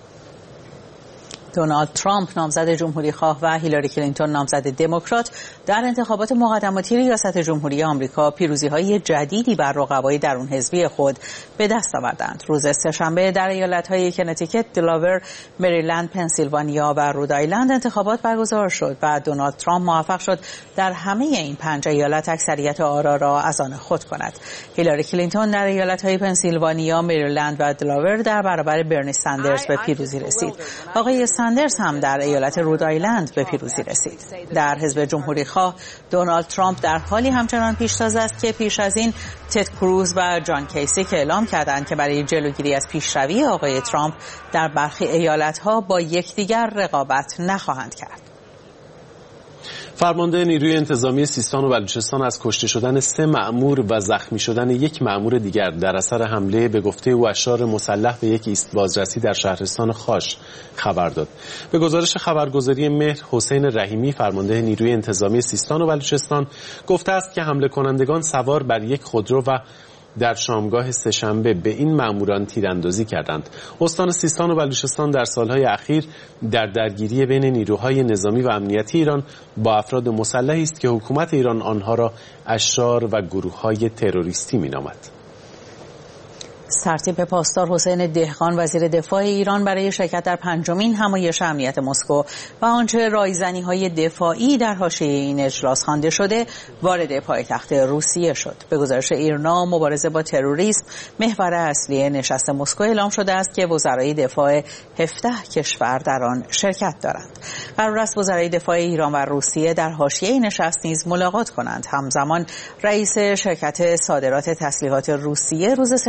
دونالد ترامپ نامزد جمهوری خواه و هیلاری کلینتون نامزد دموکرات در انتخابات مقدماتی ریاست جمهوری آمریکا پیروزی‌های جدیدی بر رقبای درون حزبی خود به دست آوردند. روز سه‌شنبه در ایالت‌های کنتیکت، دلاور، مریلند، پنسیلوانیا و رودآیلند انتخابات برگزار شد و دونالد ترامپ موفق شد در همه این 5 ایالت اکثریت آرا را از آن خود کند. هیلاری کلینتون در ایالت‌های پنسیلوانیا، مریلند و دلاور در برابر برنی ساندرز به پیروزی رسید. آقای ساندرز هم در ایالت رودآیلند به پیروزی رسید. در حزب جمهوری خواه، دونالد ترامپ در حالی همچنان پیشتاز است که پیش از این تد کروز و جان کیسی که اعلام کردند که برای جلوگیری از پیشروی آقای ترامپ در برخی ایالت‌ها با یکدیگر رقابت نخواهند کرد. فرمانده نیروی انتظامی سیستان و بلوچستان از کشته شدن 3 مأمور و زخمی شدن 1 مأمور دیگر در اثر حمله به گفته او اشرار مسلح به یک ایست بازرسی در شهرستان خاش خبر داد. به گزارش خبرگزاری مهر، حسین رحیمی، فرمانده نیروی انتظامی سیستان و بلوچستان، گفته است که حمله کنندگان سوار بر یک خودرو و در شامگاه سه‌شنبه به این ماموران تیراندازی کردند. استان سیستان و بلوچستان در سالهای اخیر در درگیری بین نیروهای نظامی و امنیتی ایران با افراد مسلحی است که حکومت ایران آنها را اشرار و گروه‌های تروریستی می‌نامد. سرتیپ پاسدار حسین دهقان، وزیر دفاع ایران، برای شرکت در 5مین همایش امنیت مسکو و آنچه رایزنی‌های دفاعی در حاشیه این اجلاس خوانده شده وارد پایتخت روسیه شد. به گزارش ایرنا، مبارزه با تروریسم محور اصلی نشست مسکو اعلام شده است که وزرای دفاع 17 کشور در آن شرکت دارند. قرار است وزرای دفاع ایران و روسیه در حاشیه این نشست نیز ملاقات کنند. همزمان رئیس شرکت صادرات تسلیحات روسیه روز سه‌شنبه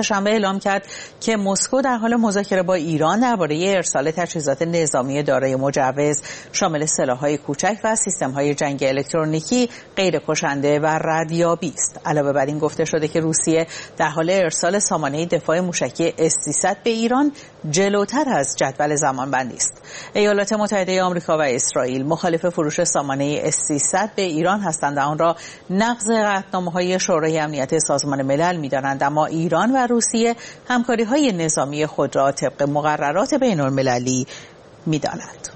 اعلام کرد که مسکو در حال مذاکره با ایران درباره ارسال تجهیزات نظامی دارای مجوز شامل سلاح‌های کوچک و سیستم‌های جنگ الکترونیکی غیر کشنده و ردیابی است. علاوه بر این گفته شده که روسیه در حال ارسال سامانه دفاع موشکی S-300 به ایران جلوتر از جدول زمانبندی است. ایالات متحده آمریکا و اسرائیل مخالف فروش سامانه S-300 به ایران هستند و آن را نقض قطعنامه‌های شورای امنیت سازمان ملل می‌دانند، اما ایران و روسیه همکاری‌های نظامی خود را طبق مقررات بین‌المللی می‌دانند.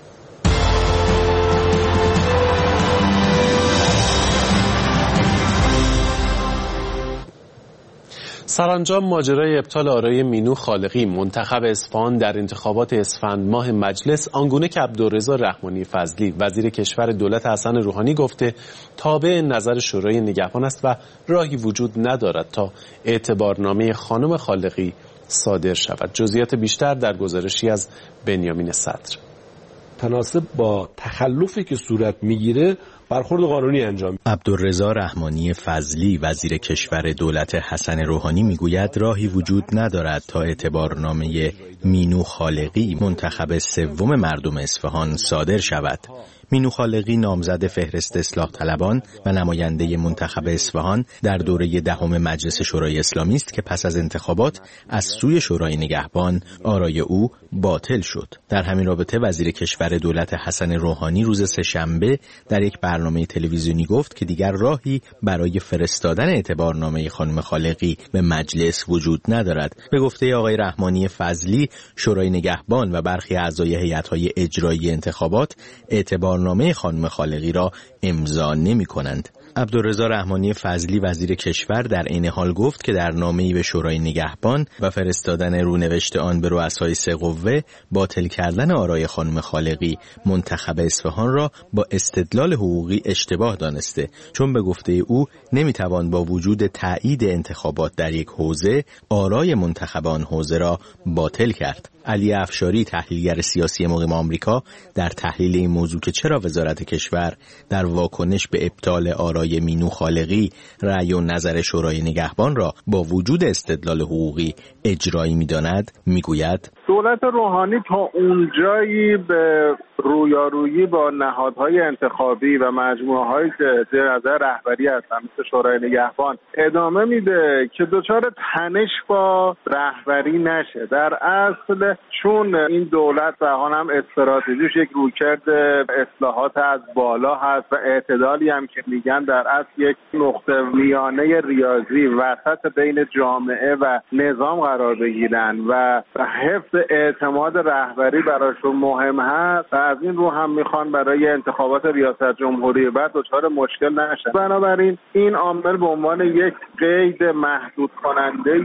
سرانجام ماجرای ابطال آرای مینو خالقی منتخب اصفهان در انتخابات اسفند ماه مجلس آنگونه که عبدالرضا رحمانی فضلی وزیر کشور دولت حسن روحانی گفته تابع نظر شورای نگهبان است و راهی وجود ندارد تا اعتبارنامه خانم خالقی صادر شود. جزئیات بیشتر در گزارشی از بنیامین صدر. تناسب با تخلفی که صورت میگیره برخورد قانونی انجام. عبدالرضا رحمانی فضلی وزیر کشور دولت حسن روحانی میگوید راهی وجود ندارد تا اعتبارنامه مینو خالقی منتخب سوم مردم اصفهان صادر شود. مینو خالقی نامزد فهرست اصلاح طلبان و نماینده منتخب اصفهان در دوره دهم مجلس شورای اسلامی است که پس از انتخابات از سوی شورای نگهبان آرای او باطل شد. در همین رابطه وزیر کشور دولت حسن روحانی روز سه‌شنبه در یک برنامه تلویزیونی گفت که دیگر راهی برای فرستادن اعتبارنامه خانم خالقی به مجلس وجود ندارد. به گفته آقای رحمانی فضلی، شورای نگهبان و برخی اعضای هیئت‌های اجرایی انتخابات اعتبارنامه خانم خالقی را امضا نمی‌کنند. عبدالرضا رحمانی فضلی وزیر کشور در این حال گفت که در نامه‌ای به شورای نگهبان و فرستادن رونوشت آن به رؤسای سه قوه باطل کردن آرای خانم خالقی منتخب اصفهان را با استدلال حقوقی اشتباه دانسته، چون به گفته او نمیتوان با وجود تایید انتخابات در یک حوزه آرای منتخب آن حوزه را باطل کرد. علی افشاری تحلیلگر سیاسی مقیم آمریکا در تحلیل این موضوع که چرا وزارت کشور در واکنش به ابطال آرای مینو خالقی رأی و نظر شورای نگهبان را با وجود استدلال حقوقی اجرایی می‌داند میگوید دولت روحانی تا اونجایی به رویارویی با نهادهای انتخابی و مجموعه‌های زیر نظر رهبری هستن مثل شورای نگهبان ادامه میده که دچار تنش با رهبری نشه. در اصل چون این دولت جهان هم استراتژیش یک رویکرد اصلاحات از بالا هست و اعتدالی هم که میگن در اصل یک نقطه میانه ریاضی وسط بین جامعه و نظام قرار بگیرن و حفظ اعتماد رهبری براشون مهم هست و از این رو هم میخوان برای انتخابات ریاست جمهوری بعد دچار مشکل نشن. بنابراین این عامل به عنوان یک قید محدود کننده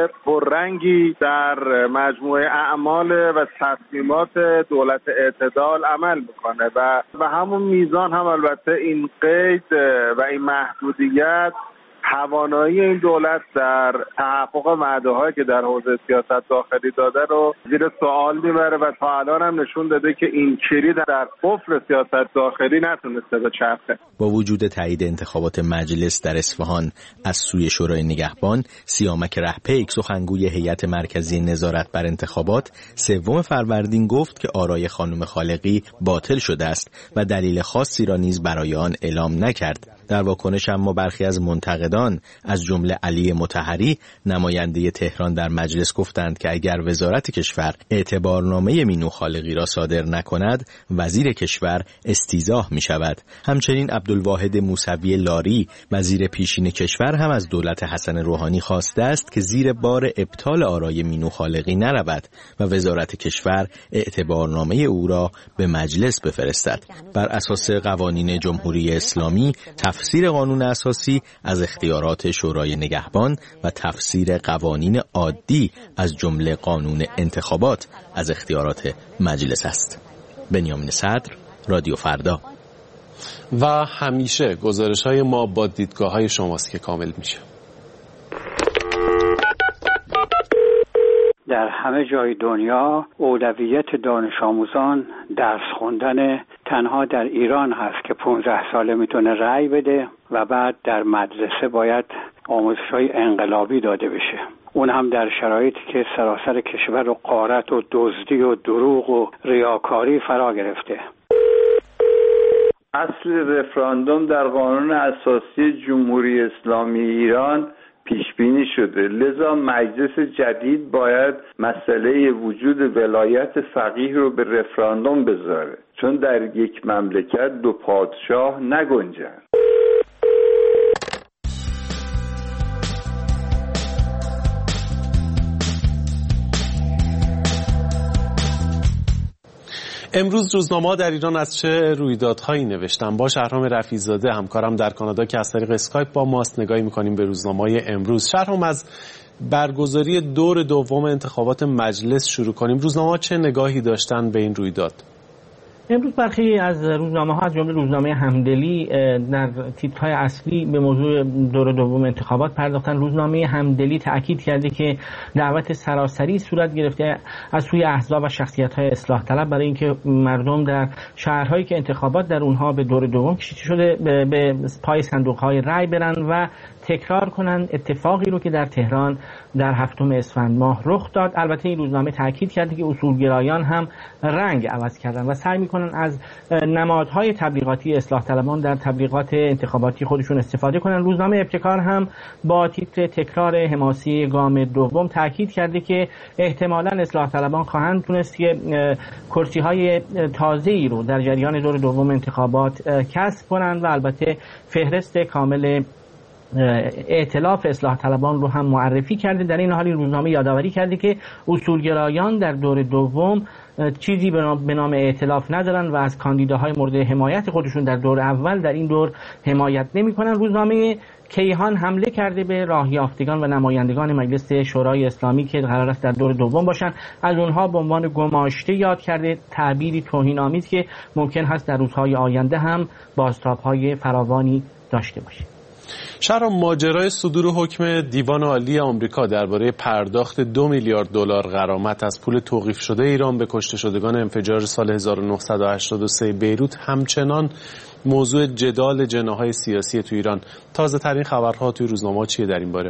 پررنگی در مجموعه اعمال و تصمیمات دولت اعتدال عمل میکنه و به همون میزان هم البته این قید و این محدودیت توانایی این دولت در تحقق وعده‌هایی که در حوزه سیاست داخلی داده رو زیر سوال میبره و تا الان هم نشون داده که این کلید در قفل سیاست داخلی نتونسته بچرخه. با وجود تایید انتخابات مجلس در اصفهان از سوی شورای نگهبان، سیامک رهپیک سخنگوی هیئت مرکزی نظارت بر انتخابات 3 فروردین گفت که آرای خانم خالقی باطل شده است و دلیل خاصی را نیز برای آن اعلام نکرد. در واکنش اما برخی از منتقدان از جمله علی مطهری نماینده تهران در مجلس گفتند که اگر وزارت کشور اعتبارنامه مینو خالقی را صادر نکند وزیر کشور استیضاح می شود. همچنین عبدالواحد موسوی لاری وزیر پیشین کشور هم از دولت حسن روحانی خواسته است که زیر بار ابطال آرای مینو خالقی نرود و وزارت کشور اعتبارنامه او را به مجلس بفرستد. بر اساس قوانین جمهوری اسلامی تفسیر قانون اساسی از اختیارات شورای نگهبان و تفسیر قوانین عادی از جمله قانون انتخابات از اختیارات مجلس است. بنیامین صدر، رادیو فردا. و همیشه گزارش‌های ما با دیدگاه‌های شماست که کامل میشه. در همه جای دنیا اولویت دانش آموزان درس خوندن تنها در ایران هست که 15 ساله میتونه رأی بده و بعد در مدرسه باید آموزش‌های انقلابی داده بشه. اون هم در شرایطی که سراسر کشور و غارت و دزدی و دروغ و ریاکاری فرا گرفته. اصل رفراندوم در قانون اساسی جمهوری اسلامی ایران پیش بینی شده، لذا مجلس جدید باید مسئله وجود ولایت فقیه رو به رفراندوم بذاره، چون در یک مملکت دو پادشاه نگنجند. امروز روزنامه‌ها در ایران از چه رویدادهایی نوشتن؟ با شهرام رفیع‌زاده همکارم در کانادا که از طریق اسکایپ با ماست نگاهی می‌کنیم به روزنامه‌های امروز. شهرام، از برگزاری دور دوم انتخابات مجلس شروع کنیم. روزنامه‌ها چه نگاهی داشتن به این رویداد؟ امروز برخی از روزنامه‌ها از جمله روزنامه همدلی در تیترهای اصلی به موضوع دور دوم انتخابات پرداختن. روزنامه همدلی تاکید کرده که دعوت سراسری صورت گرفته از سوی احزاب و شخصیت‌های اصلاح طلب برای اینکه مردم در شهرهایی که انتخابات در اونها به دور دوم کشیده شده به پای صندوق‌های رای برن و تکرار کنن اتفاقی رو که در تهران در 7 اسفند ماه رخ داد. البته این روزنامه تاکید کرده که اصولگرایان هم رنگ عوض کردن و سعی می‌کنن از نمادهای تبلیغاتی اصلاح طلبان در تبلیغات انتخاباتی خودشون استفاده کنن. روزنامه ابتکار هم با تیتر تکرار حماسی گام دوم تاکید کرده که احتمالاً اصلاح طلبان خواهند تونست که کرسی‌های تازه‌ای رو در جریان دور دوم انتخابات کسب کنند و البته فهرست کامل ائتلاف اصلاح طلبان رو هم معرفی کرده. در این حال این روزنامه یادآوری کرده که اصولگرایان در دور دوم چیزی به نام ائتلاف ندارن و از کاندیداهای مورد حمایت خودشون در دور اول در این دور حمایت نمی‌کنن. روزنامه کیهان حمله کرده به راهیافتگان و نمایندگان مجلس شورای اسلامی که قرار است در دور دوم باشن. از اونها به عنوان گماشته یاد کرده، تعبیری توهین‌آمیز که ممکن هست در روزهای آینده هم بازتاب‌های فراوانی داشته باشه. شهرام، ماجرای صدور حکم دیوان عالی آمریکا درباره پرداخت 2 میلیارد دلار غرامت از پول توقیف شده ایران به کشته شدگان انفجار سال 1983 بیروت همچنان موضوع جدال جناح‌های سیاسی تو ایران. تازه ترین خبرها توی روزنامه‌ها چیه در این باره؟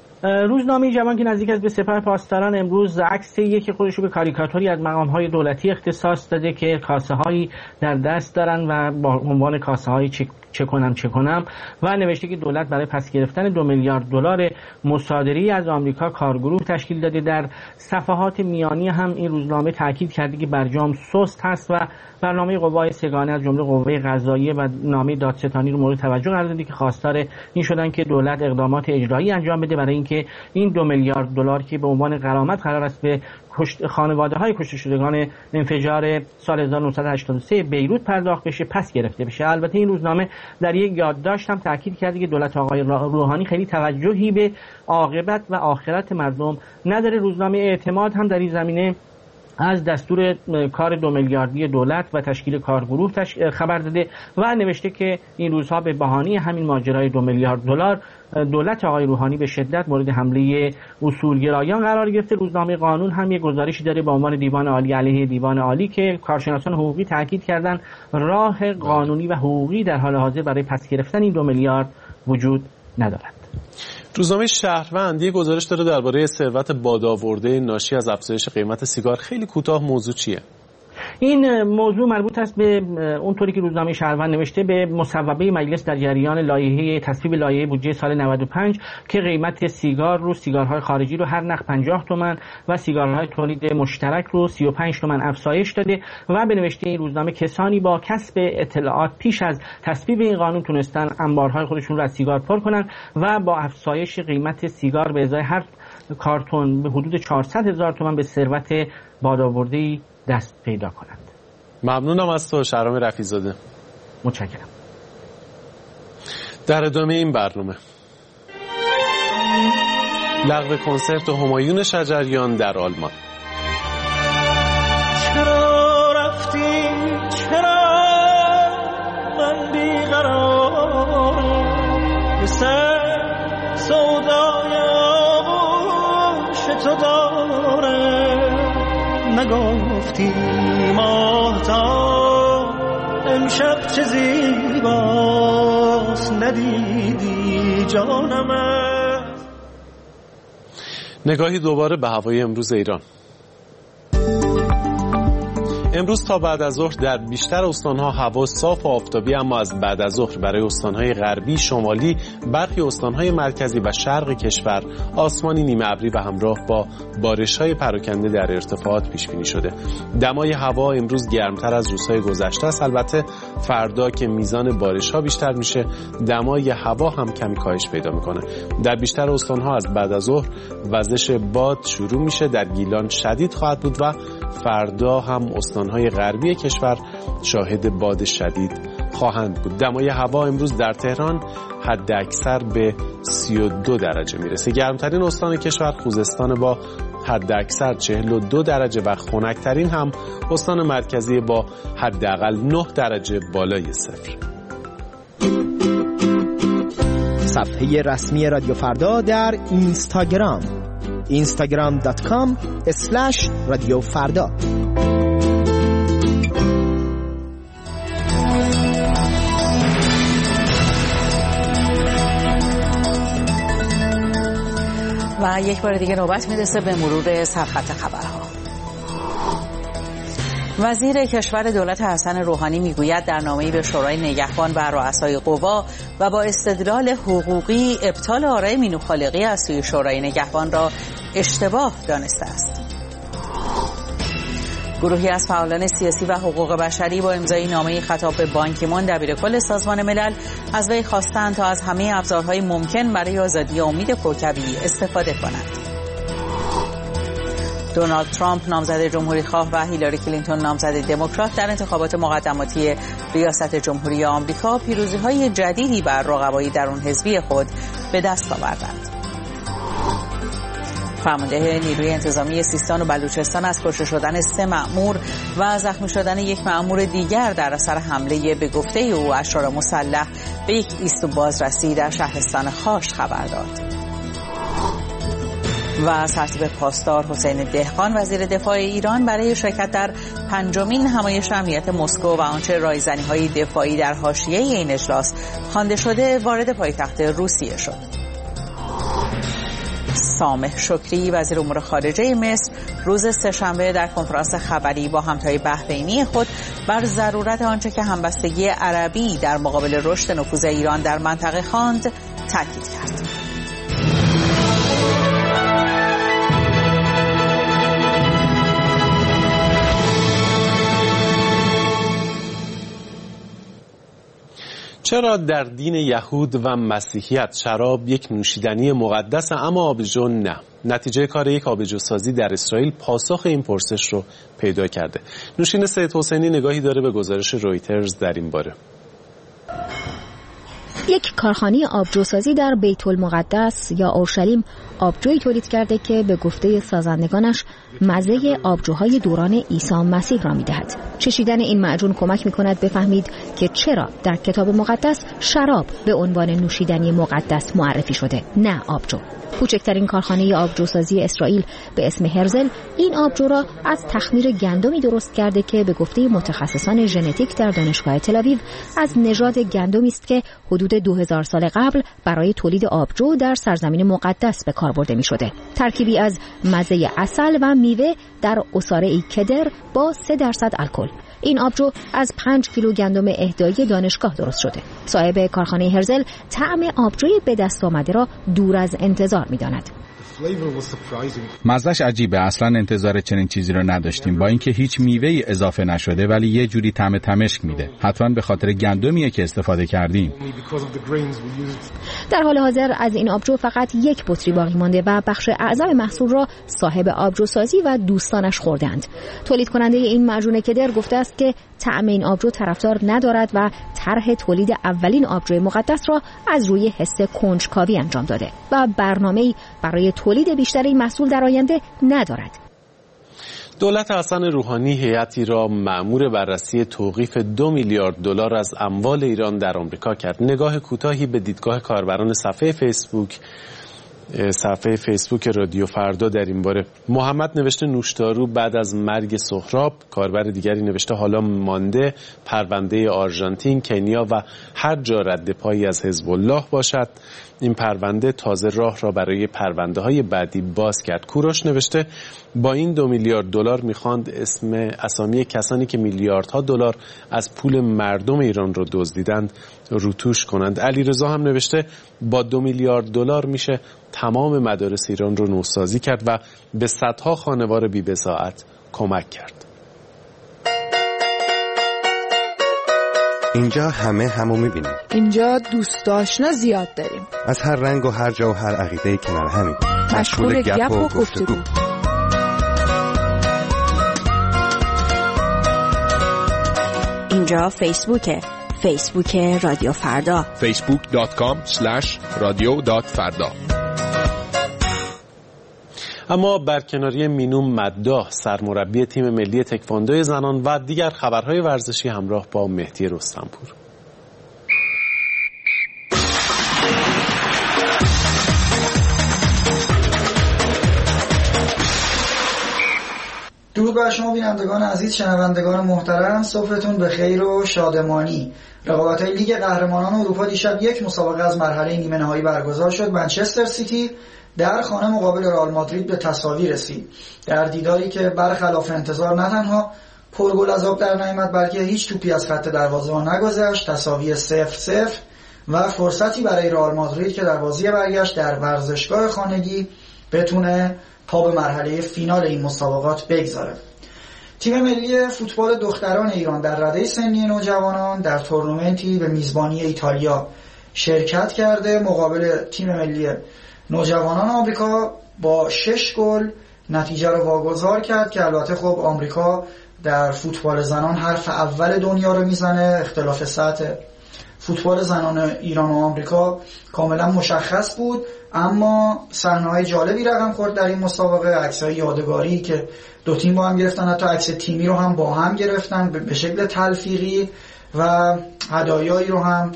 روزنامه جوان که نزدیک است به سپاه پاسداران امروز عکس یکی خودش رو به کاریکاتوری از مقام‌های دولتی اختصاص داده که کاسه‌هایی در دست دارن و با عنوان کاسه‌های چه کنم و نوشته که دولت برای پس گرفتن 2 میلیارد دلار مصادره از آمریکا کارگروه تشکیل داده. در صفحات میانی هم این روزنامه تاکید کرده که برجام سست هست و برنامه قوای سگانه از جمله قوه قضاییه و نامه دادستانی رو مورد توجه قرار داده که خواستار این شدن که دولت اقدامات اجرایی انجام بده برای اینکه این 2 میلیارد دلار که به عنوان غرامت قرار است به خانواده‌های کشته شدگان انفجار سال 1983 بیروت پرداخت بشه پس گرفته بشه. البته این روزنامه در یک یادداشت هم تاکید کرده که دولت آقای روحانی خیلی توجهی به عاقبت و آخرت مردم نداره. روزنامه اعتماد هم در این زمینه از دستور کار 2 میلیاردی دولت و تشکیل کارگروه خبر داده و نوشته که این روزها به بهانه همین ماجرای 2 میلیارد دلار دولت آقای روحانی به شدت مورد حمله اصولگرایان قرار گرفته. روزنامه قانون هم یک گزارشی داره با عنوان دیوان عالی علیه دیوان عالی که کارشناسان حقوقی تاکید کردن راه قانونی و حقوقی در حال حاضر برای پس گرفتن این 2 میلیارد وجود ندارد. روزنامه شهروند یک گزارش داره درباره ثروت بادآورده ناشی از افزایش قیمت سیگار. خیلی کوتاه موضوع چیه؟ این موضوع مربوط است به اونطوری که روزنامه شهروند نوشته به مصوبه مجلس در جریان لایحه تصویب لایحه بودجه سال 95 که قیمت سیگار رو سیگارهای خارجی رو هر نخ 50 تومان و سیگارهای تولید مشترک رو 35 تومان افزایش داده و به نوشته این روزنامه کسانی با کسب اطلاعات پیش از تصویب این قانون تونستن انبارهای خودشون رو از سیگار پر کنن و با افزایش قیمت سیگار به ازای هر کارتون به حدود 400,000 تومان به ثروت بادآورده‌ای دست پیدا کنند. ممنونم از تو شهرام رفیع‌زاده. متشکرم. در ادامه این برنامه لغو کنسرت همایون شجریان در آلمان. چرا رفتی چرا من بیقرارم مثل سودای آغوش تو دارم نگفتی ماهتاب امشب چه زیباست ندیدی جانم. نگاهی دوباره به هوای امروز ایران. امروز تا بعد از ظهر در بیشتر استانها هوا صاف و آفتابی، اما از بعد از ظهر برای استانهای غربی، شمالی، برخی استانهای مرکزی و شرق کشور آسمانی نیمه ابری و همراه با بارش‌های پراکنده در ارتفاعات پیش بینی شده. دمای هوا امروز گرمتر از روزهای گذشته است. البته فردا که میزان بارش‌ها بیشتر میشه، دمای هوا هم کمی کاهش پیدا میکنه. در بیشتر استانها از بعد از ظهر وزش باد شروع میشه، در گیلان شدید خواهد بود و فردا هم استانهای غربی کشور شاهد باد شدید خواهند بود. دمای هوا امروز در تهران حد اکثر به 32 درجه میرسه. گرمترین استان کشور خوزستان با حد اکثر 42 درجه و خنکترین هم استان مرکزی با حداقل 9 درجه بالای صفر. صفحه رسمی رادیو فردا در اینستاگرام instagram.com/رادیو فردا. و یک بار دیگه نوبت میرسه به مرور سرخط خبرها. وزیر کشور دولت حسن روحانی میگوید در نامه‌ای به شورای نگهبان و رؤسای قوا و با استدلال حقوقی ابطال آرای مینو خالقی از سوی شورای نگهبان را اشتباه دانسته است. گروهی از فعالان سیاسی و حقوق بشری با امضای نامه‌ای خطاب به بان کی مون دبیرکل سازمان ملل از وی خواستند تا از همه ابزارهای ممکن برای آزادی امید کوکبی استفاده کند. دونالد ترامپ نامزد جمهوری‌خواه و هیلاری کلینتون نامزد دموکرات در انتخابات مقدماتی ریاست جمهوری آمریکا پیروزی‌های جدیدی بر رقبای درون حزبی خود به دست آوردند. فرمانده نیروی انتظامی سیستان و بلوچستان از کشته شدن 3 مأمور و زخمی شدن 1 مأمور دیگر در اثر حمله به گفته او اشرار مسلح به یک ایست و بازرسی در شهرستان خاش خبر داد. و سرتیپ پاسدار حسین دهقان وزیر دفاع ایران برای شرکت در 5مین همایش امنیت مسکو و آنچه رایزنی‌های دفاعی در حاشیه این اجلاس خوانده شده وارد پایتخت روسیه شد. سامح شکری وزیر امور خارجه مصر روز سه‌شنبه در کنفرانس خبری با همتای بحرینی خود بر ضرورت آنچه که همبستگی عربی در مقابل رشد نفوذ ایران در منطقه خواند تاکید کرد. چرا در دین یهود و مسیحیت شراب یک نوشیدنی مقدس اما آبجو نه؟ نتیجه کار یک آبجوسازی در اسرائیل پاسخ این پرسش رو پیدا کرده. نوشین سید حسینی نگاهی داره به گزارش رویترز در این باره. یک کارخانه آبجوسازی در بیت المقدس یا اورشلیم آبجویی تولید کرده که به گفته سازندگانش مزه آبجوهای دوران عیسی مسیح را می‌دهد. چشیدن این معجون کمک می‌کند بفهمید که چرا در کتاب مقدس شراب به عنوان نوشیدنی مقدس معرفی شده، نه آبجو. کوچکترین کارخانه آبجوسازی اسرائیل به اسم هرزل این آبجو را از تخمیر گندمی درست کرده که به گفته متخصصان ژنتیک در دانشگاه تل‌آویو از نژاد گندمی است که حدود 2000 سال قبل برای تولید آبجو در سرزمین مقدس به کار برده می‌شده. ترکیبی از مزه عسل و میوه در عصاره کدر با 3% الکل. این آبجو از 5 کیلو گندم اهدایی دانشگاه درست شده. صاحب کارخانه هرزل طعم آبجوی به دست آمده را دور از انتظار می‌داند. مزه‌اش عجیبه، اصلا انتظار چنین چیزی رو نداشتیم. با اینکه هیچ میوه‌ای اضافه نشده ولی یه جوری طعم تمشک میده. حتما به خاطر گندمیه که استفاده کردیم. در حال حاضر از این آبجو فقط 1 بطری باقی مانده و بخش اعظم محصول را صاحب آبجوسازی و دوستانش خوردند. تولید کننده این معجون کدر گفته است که طعم این آبجو طرفدار ندارد و طرح تولید اولین آبجوی مقدس را از روی حس کنجکاوی انجام داده و برنامه‌ای برای تولید بیشتر این محصول در آینده ندارد. دولت حسن روحانی هیئتی را مأمور بررسی توقیف 2 میلیارد دلار از اموال ایران در آمریکا کرد. نگاه کوتاهی به دیدگاه کاربران صفحه فیسبوک صفحه فیسبوک رادیو فردا در این باره. محمد نوشته نوشدارو بعد از مرگ سهراب. کاربر دیگری نوشته حالا مانده پرونده آرژانتین، کنیا و هر جا رد پایی از حزب الله باشد. این پرونده تازه راه را برای پرونده های بعدی باز کرد. کوروش نوشته با این 2 میلیارد دلار میخواند اسامی کسانی که میلیاردها دلار از پول مردم ایران رو دزدیدند روتوش کنند. علیرضا هم نوشته با 2 میلیارد دلار میشه تمام مدارس ایران رو نوسازی کرد و به صدها خانوار بی‌بضاعت کمک کرد. اینجا همو میبینیم. اینجا دوست آشنا زیاد داریم. از هر رنگ و هر جا و هر عقیده کنار همیم. مشغول گپ و گفتگو. اینجا فیسبوک رادیو فردا. facebook.com/radio.farda. اما برکناری مینو مداح سرمربی تیم ملی تکواندو زنان و دیگر خبرهای ورزشی همراه با مهدی رستمپور. درود بر شما بینندگان عزیز، شنوندگان محترم، صبحتون به خیر و شادمانی. رقابت‌های لیگ قهرمانان اروپا دیشب یک مسابقه از مرحله نیمه نهایی برگزار شد. منچستر سیتی در خانه مقابل رئال مادرید به تساوی رسید. در دیداری که برخلاف انتظار نه تنها پرگل از آب در نیامد بلکه هیچ توپی از خط دروازه نگذشت. تساوی 0-0 و فرصتی برای رئال مادرید که در بازی برگشت در ورزشگاه خانگی بتونه پا به مرحله فینال این مسابقات بگذاره. تیم ملی فوتبال دختران ایران در رده سنی نوجوانان در تورنمنتی به میزبانی ایتالیا شرکت کرده. مقابل تیم ملی نوجوانان آمریکا با 6 گل نتیجه رو واگذار کرد که البته خب آمریکا در فوتبال زنان حرف اول دنیا رو میزنه. اختلاف سطح فوتبال زنان ایران و آمریکا کاملا مشخص بود، اما صحنه‌های جالبی رقم خورد در این مسابقه. عکس‌های یادگاری که دو تیم با هم گرفتن، حتی عکس تیمی رو هم با هم گرفتن به شکل تلفیقی و هدایایی رو هم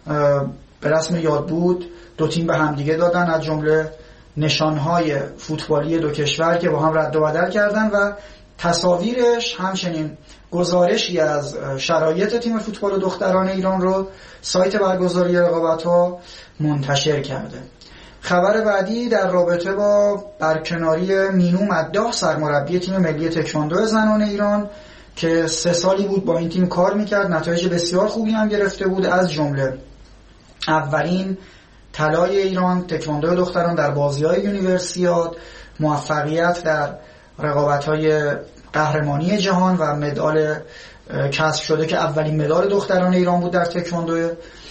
به رسم یاد بود دو تیم به هم دیگه دادن، از جمله نشانهای فوتبالی دو کشور که با هم رد و بدل کردن و تصاویرش همچنین گزارشی از شرایط تیم فوتبال دختران ایران رو سایت برگزاری رقابت‌ها منتشر کرده. خبر بعدی در رابطه با برکناری مینو مداح سرمربی تیم ملی تکواندو زنان ایران که 3 سالی بود با این تیم کار میکرد. نتایج بسیار خوبی هم گرفته بود، از جمله اولین طلای ایران تکواندو دختران در بازی‌های یونیورسیاد، موفقیت در رقابت‌های قهرمانی جهان و مدال کسب شده که اولین مدال دختران ایران بود در تکواندو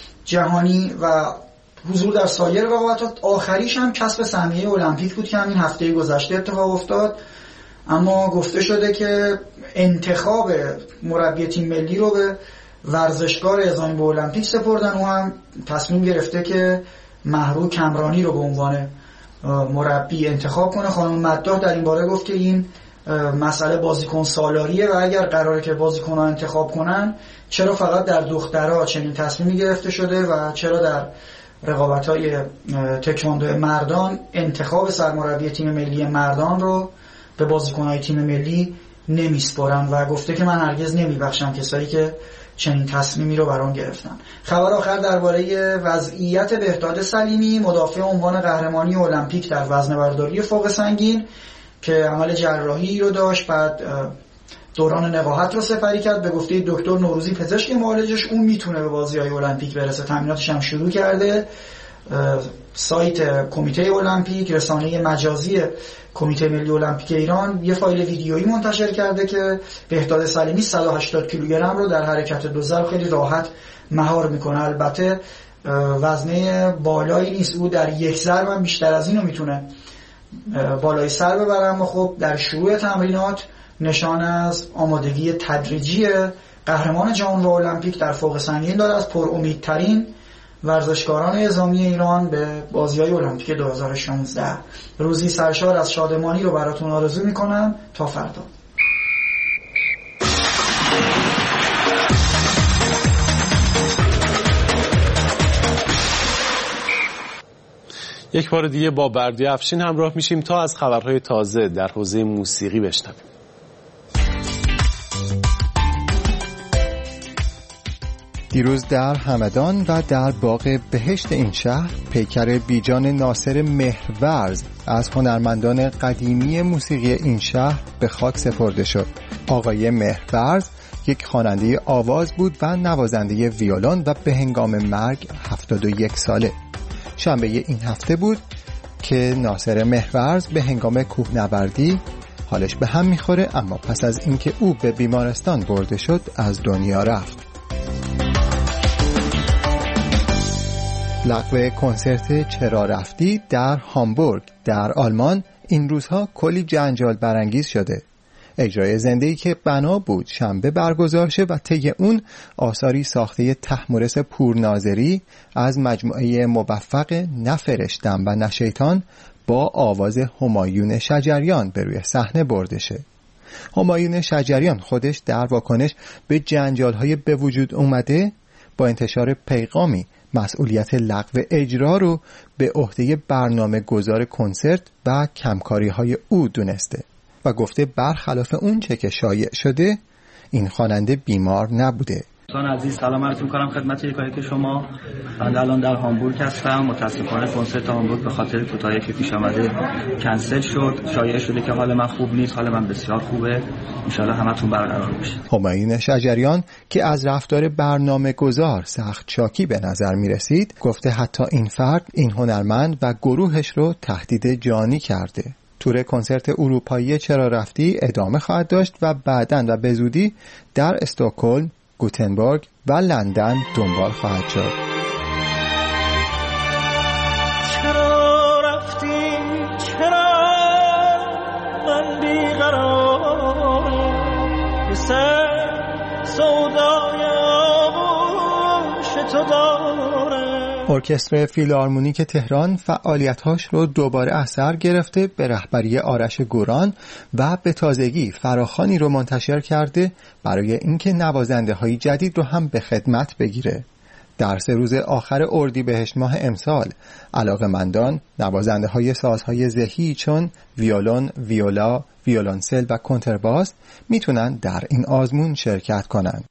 جهانی و حضور در سایر رقابتات. آخریش هم کسب سهمیه المپیک بود که همین هفته گذشته اتفاق افتاد. اما گفته شده که انتخاب مربی تیم ملی رو به ورزشکار اعزامی به المپیک سپردن. او هم تصمیم گرفته که مهرو کمرانی رو به عنوان مربی انتخاب کنه. خانم مداح در این باره گفت که این مسئله بازیکن سالاریه و اگر قراره که بازیکن‌ها انتخاب کنن چرا فقط در دخترها چنین تصمیمی گرفته شده و چرا در رقابت‌های تکواندو مردان انتخاب سرمربی تیم ملی مردان رو به بازیکن‌های تیم ملی نمیسپارن و گفته که من هرگز نمیبخشم کسایی که چنین تصمیمی رو برام گرفتن. خبر آخر درباره وضعیت بهداد سلیمی، مدافع عنوان قهرمانی المپیک در وزنه‌برداری فوق سنگین که عمل جراحی رو داشت، بعد دوران نقاهت رو سپری کرد. به گفته دکتر نوروزی پزشک معالجش اون میتونه به بازی‌های المپیک برسه، تمریناتش هم شروع کرده. سایت کمیته المپیک، رسانه مجازی کمیته ملی المپیک ایران یه فایل ویدیویی منتشر کرده که بهداد سلیمی 180 کیلوگرم رو در حرکت دو ضرب خیلی راحت مهار میکنه. البته وزنه بالایی نیست، او در یک ضرب هم بیشتر از اینو میتونه بالای سر ببره، اما خب در شروع تمرینات نشان از آمادگی تدریجی قهرمان جهان و المپیک در فوق سنگین داره. از پرامیدترین ورزشکاران اعزامی ایران به بازی‌های المپیک 2016. روزی سرشار از شادمانی رو براتون آرزو میکنم. تا فردا. یک بار دیگه با بردی افشین همراه میشیم تا از خبرهای تازه در حوزه موسیقی بشنویم. دیروز در همدان و در باغ بهشت این شهر پیکر بیجان ناصر مهرورز از هنرمندان قدیمی موسیقی این شهر به خاک سپرده شد. آقای مهرورز یک خواننده آواز بود و نوازنده ویولن و به هنگام مرگ 71 ساله. شنبه این هفته بود که ناصر مهرورز به هنگام کوهنوردی حالش به هم میخوره، اما پس از اینکه او به بیمارستان برده شد از دنیا رفت. لغو کنسرت چرا رفتی در هامبورگ در آلمان این روزها کلی جنجال برانگیز شده. اجرای زنده‌ای که بنا بود شنبه برگزار شه و طی اون آثاری ساخته طهمورث پورناظری از مجموعه موفق نه فرشتم و نه شیطان با آواز همایون شجریان به روی صحنه برده شه. همایون شجریان خودش در واکنش به جنجال‌های به وجود اومده با انتشار پیغامی مسئولیت لغو اجرا رو به عهده برنامه گذار کنسرت و کمکاری‌های او دونسته و گفته برخلاف اون چه که شایع شده این خواننده بیمار نبوده. دوستان عزیز سلام عرض می‌کنم خدمت یکایک شما. من الان در هامبورگ هستم. متاسفانه کنسرت هامبورگ به خاطر کوتاهی که پیش آمده کنسل شد. شایعه شده که حال من خوب نیست. حال من بسیار خوبه. ان شاءالله همتون برقرار باشید. همایون شجریان که از رفتار برنامه گذار سخت شاکی به نظر می رسید گفته حتی این فرد این هنرمند و گروهش رو تهدید جانی کرده. تور کنسرت اروپایی چرا رفتی ادامه خواهد داشت و بعداً و به زودی در استکهلم، گوتنبرگ و لندن دنبال خواهد شد. چرا رفتی چرا من بیقرارم به سر سودای آغوش تو دارم. ارکستر فیلارمونیک تهران فعالیت‌هاش رو دوباره از سر گرفته به رهبری آرش گوران و به تازگی فراخوانی رو منتشر کرده برای اینکه نوازنده‌های جدید رو هم به خدمت بگیره. در 3 روز آخر اردیبهشت ماه امسال علاقه‌مندان نوازنده‌های سازهای ذهی چون ویولن، ویولا، ویولنسل و کنترباس میتونن در این آزمون شرکت کنن.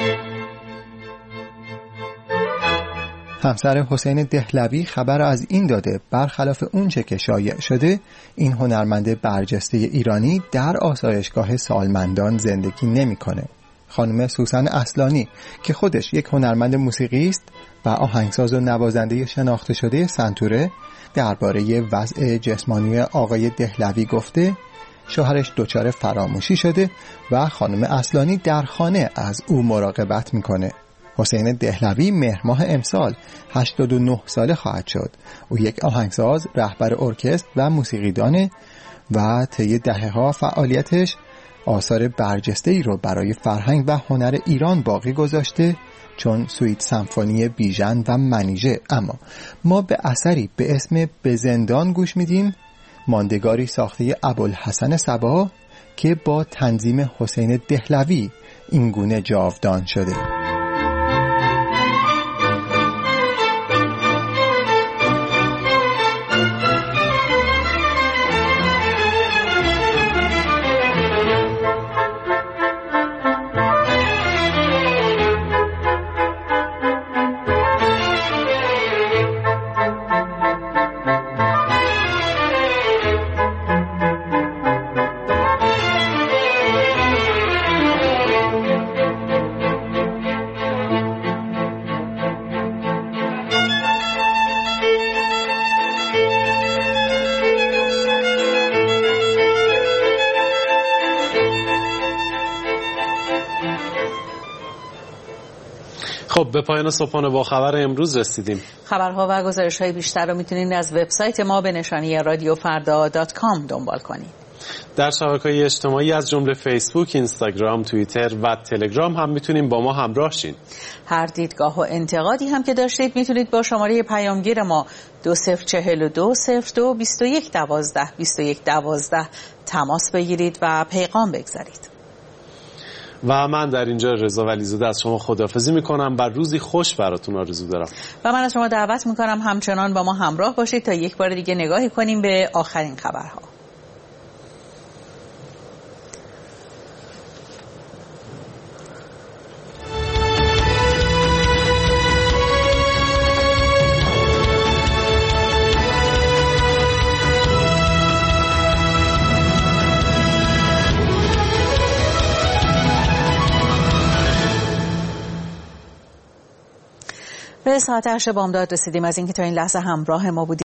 همسر حسین دهلوی خبر از این داده برخلاف اونچه که شایع شده این هنرمند برجسته ایرانی در آسایشگاه سالمندان زندگی نمی‌کنه. خانم سوسن اصلانی که خودش یک هنرمند موسیقی است و آهنگساز و نوازنده شناخته شده سنتوره درباره وضع جسمانی آقای دهلوی گفته شوهرش دچار فراموشی شده و خانم اصلانی در خانه از او مراقبت می‌کنه. حسین دهلوی مهر ماه امسال 89 ساله خواهد شد. او یک آهنگساز، رهبر ارکستر و موسیقیدانه و طی دهه‌ها فعالیتش آثار برجسته‌ای رو برای فرهنگ و هنر ایران باقی گذاشته چون سویت سمفونی بیژن و منیژه. اما ما به اثری به اسم به زندان گوش میدیم، ماندگاری ساخته ابوالحسن صبا که با تنظیم حسین دهلوی این گونه جاودان شده. خب به پایان صبحانه با خبر امروز رسیدیم. خبرها و گزارش‌های بیشتر رو میتونید از وبسایت ما به نشانی radiofarda.com دنبال کنید. در شبکه‌های اجتماعی از جمله فیسبوک، اینستاگرام، توییتر و تلگرام هم میتونید با ما همراه شین. هر دیدگاه و انتقادی هم که داشتید میتونید با شماره پیامگیر ما 2042 02 21 12 21 12 تماس بگیرید و پیغام بگذارید. و من در اینجا رضا ولیزاده از شما خداحافظی میکنم و روزی خوش براتون آرزو دارم و من از شما دعوت میکنم همچنان با ما همراه باشید تا یک بار دیگه نگاهی کنیم به آخرین خبرها. به ساعت 8 بامداد رسیدیم. از اینکه تا این لحظه همراه ما بودید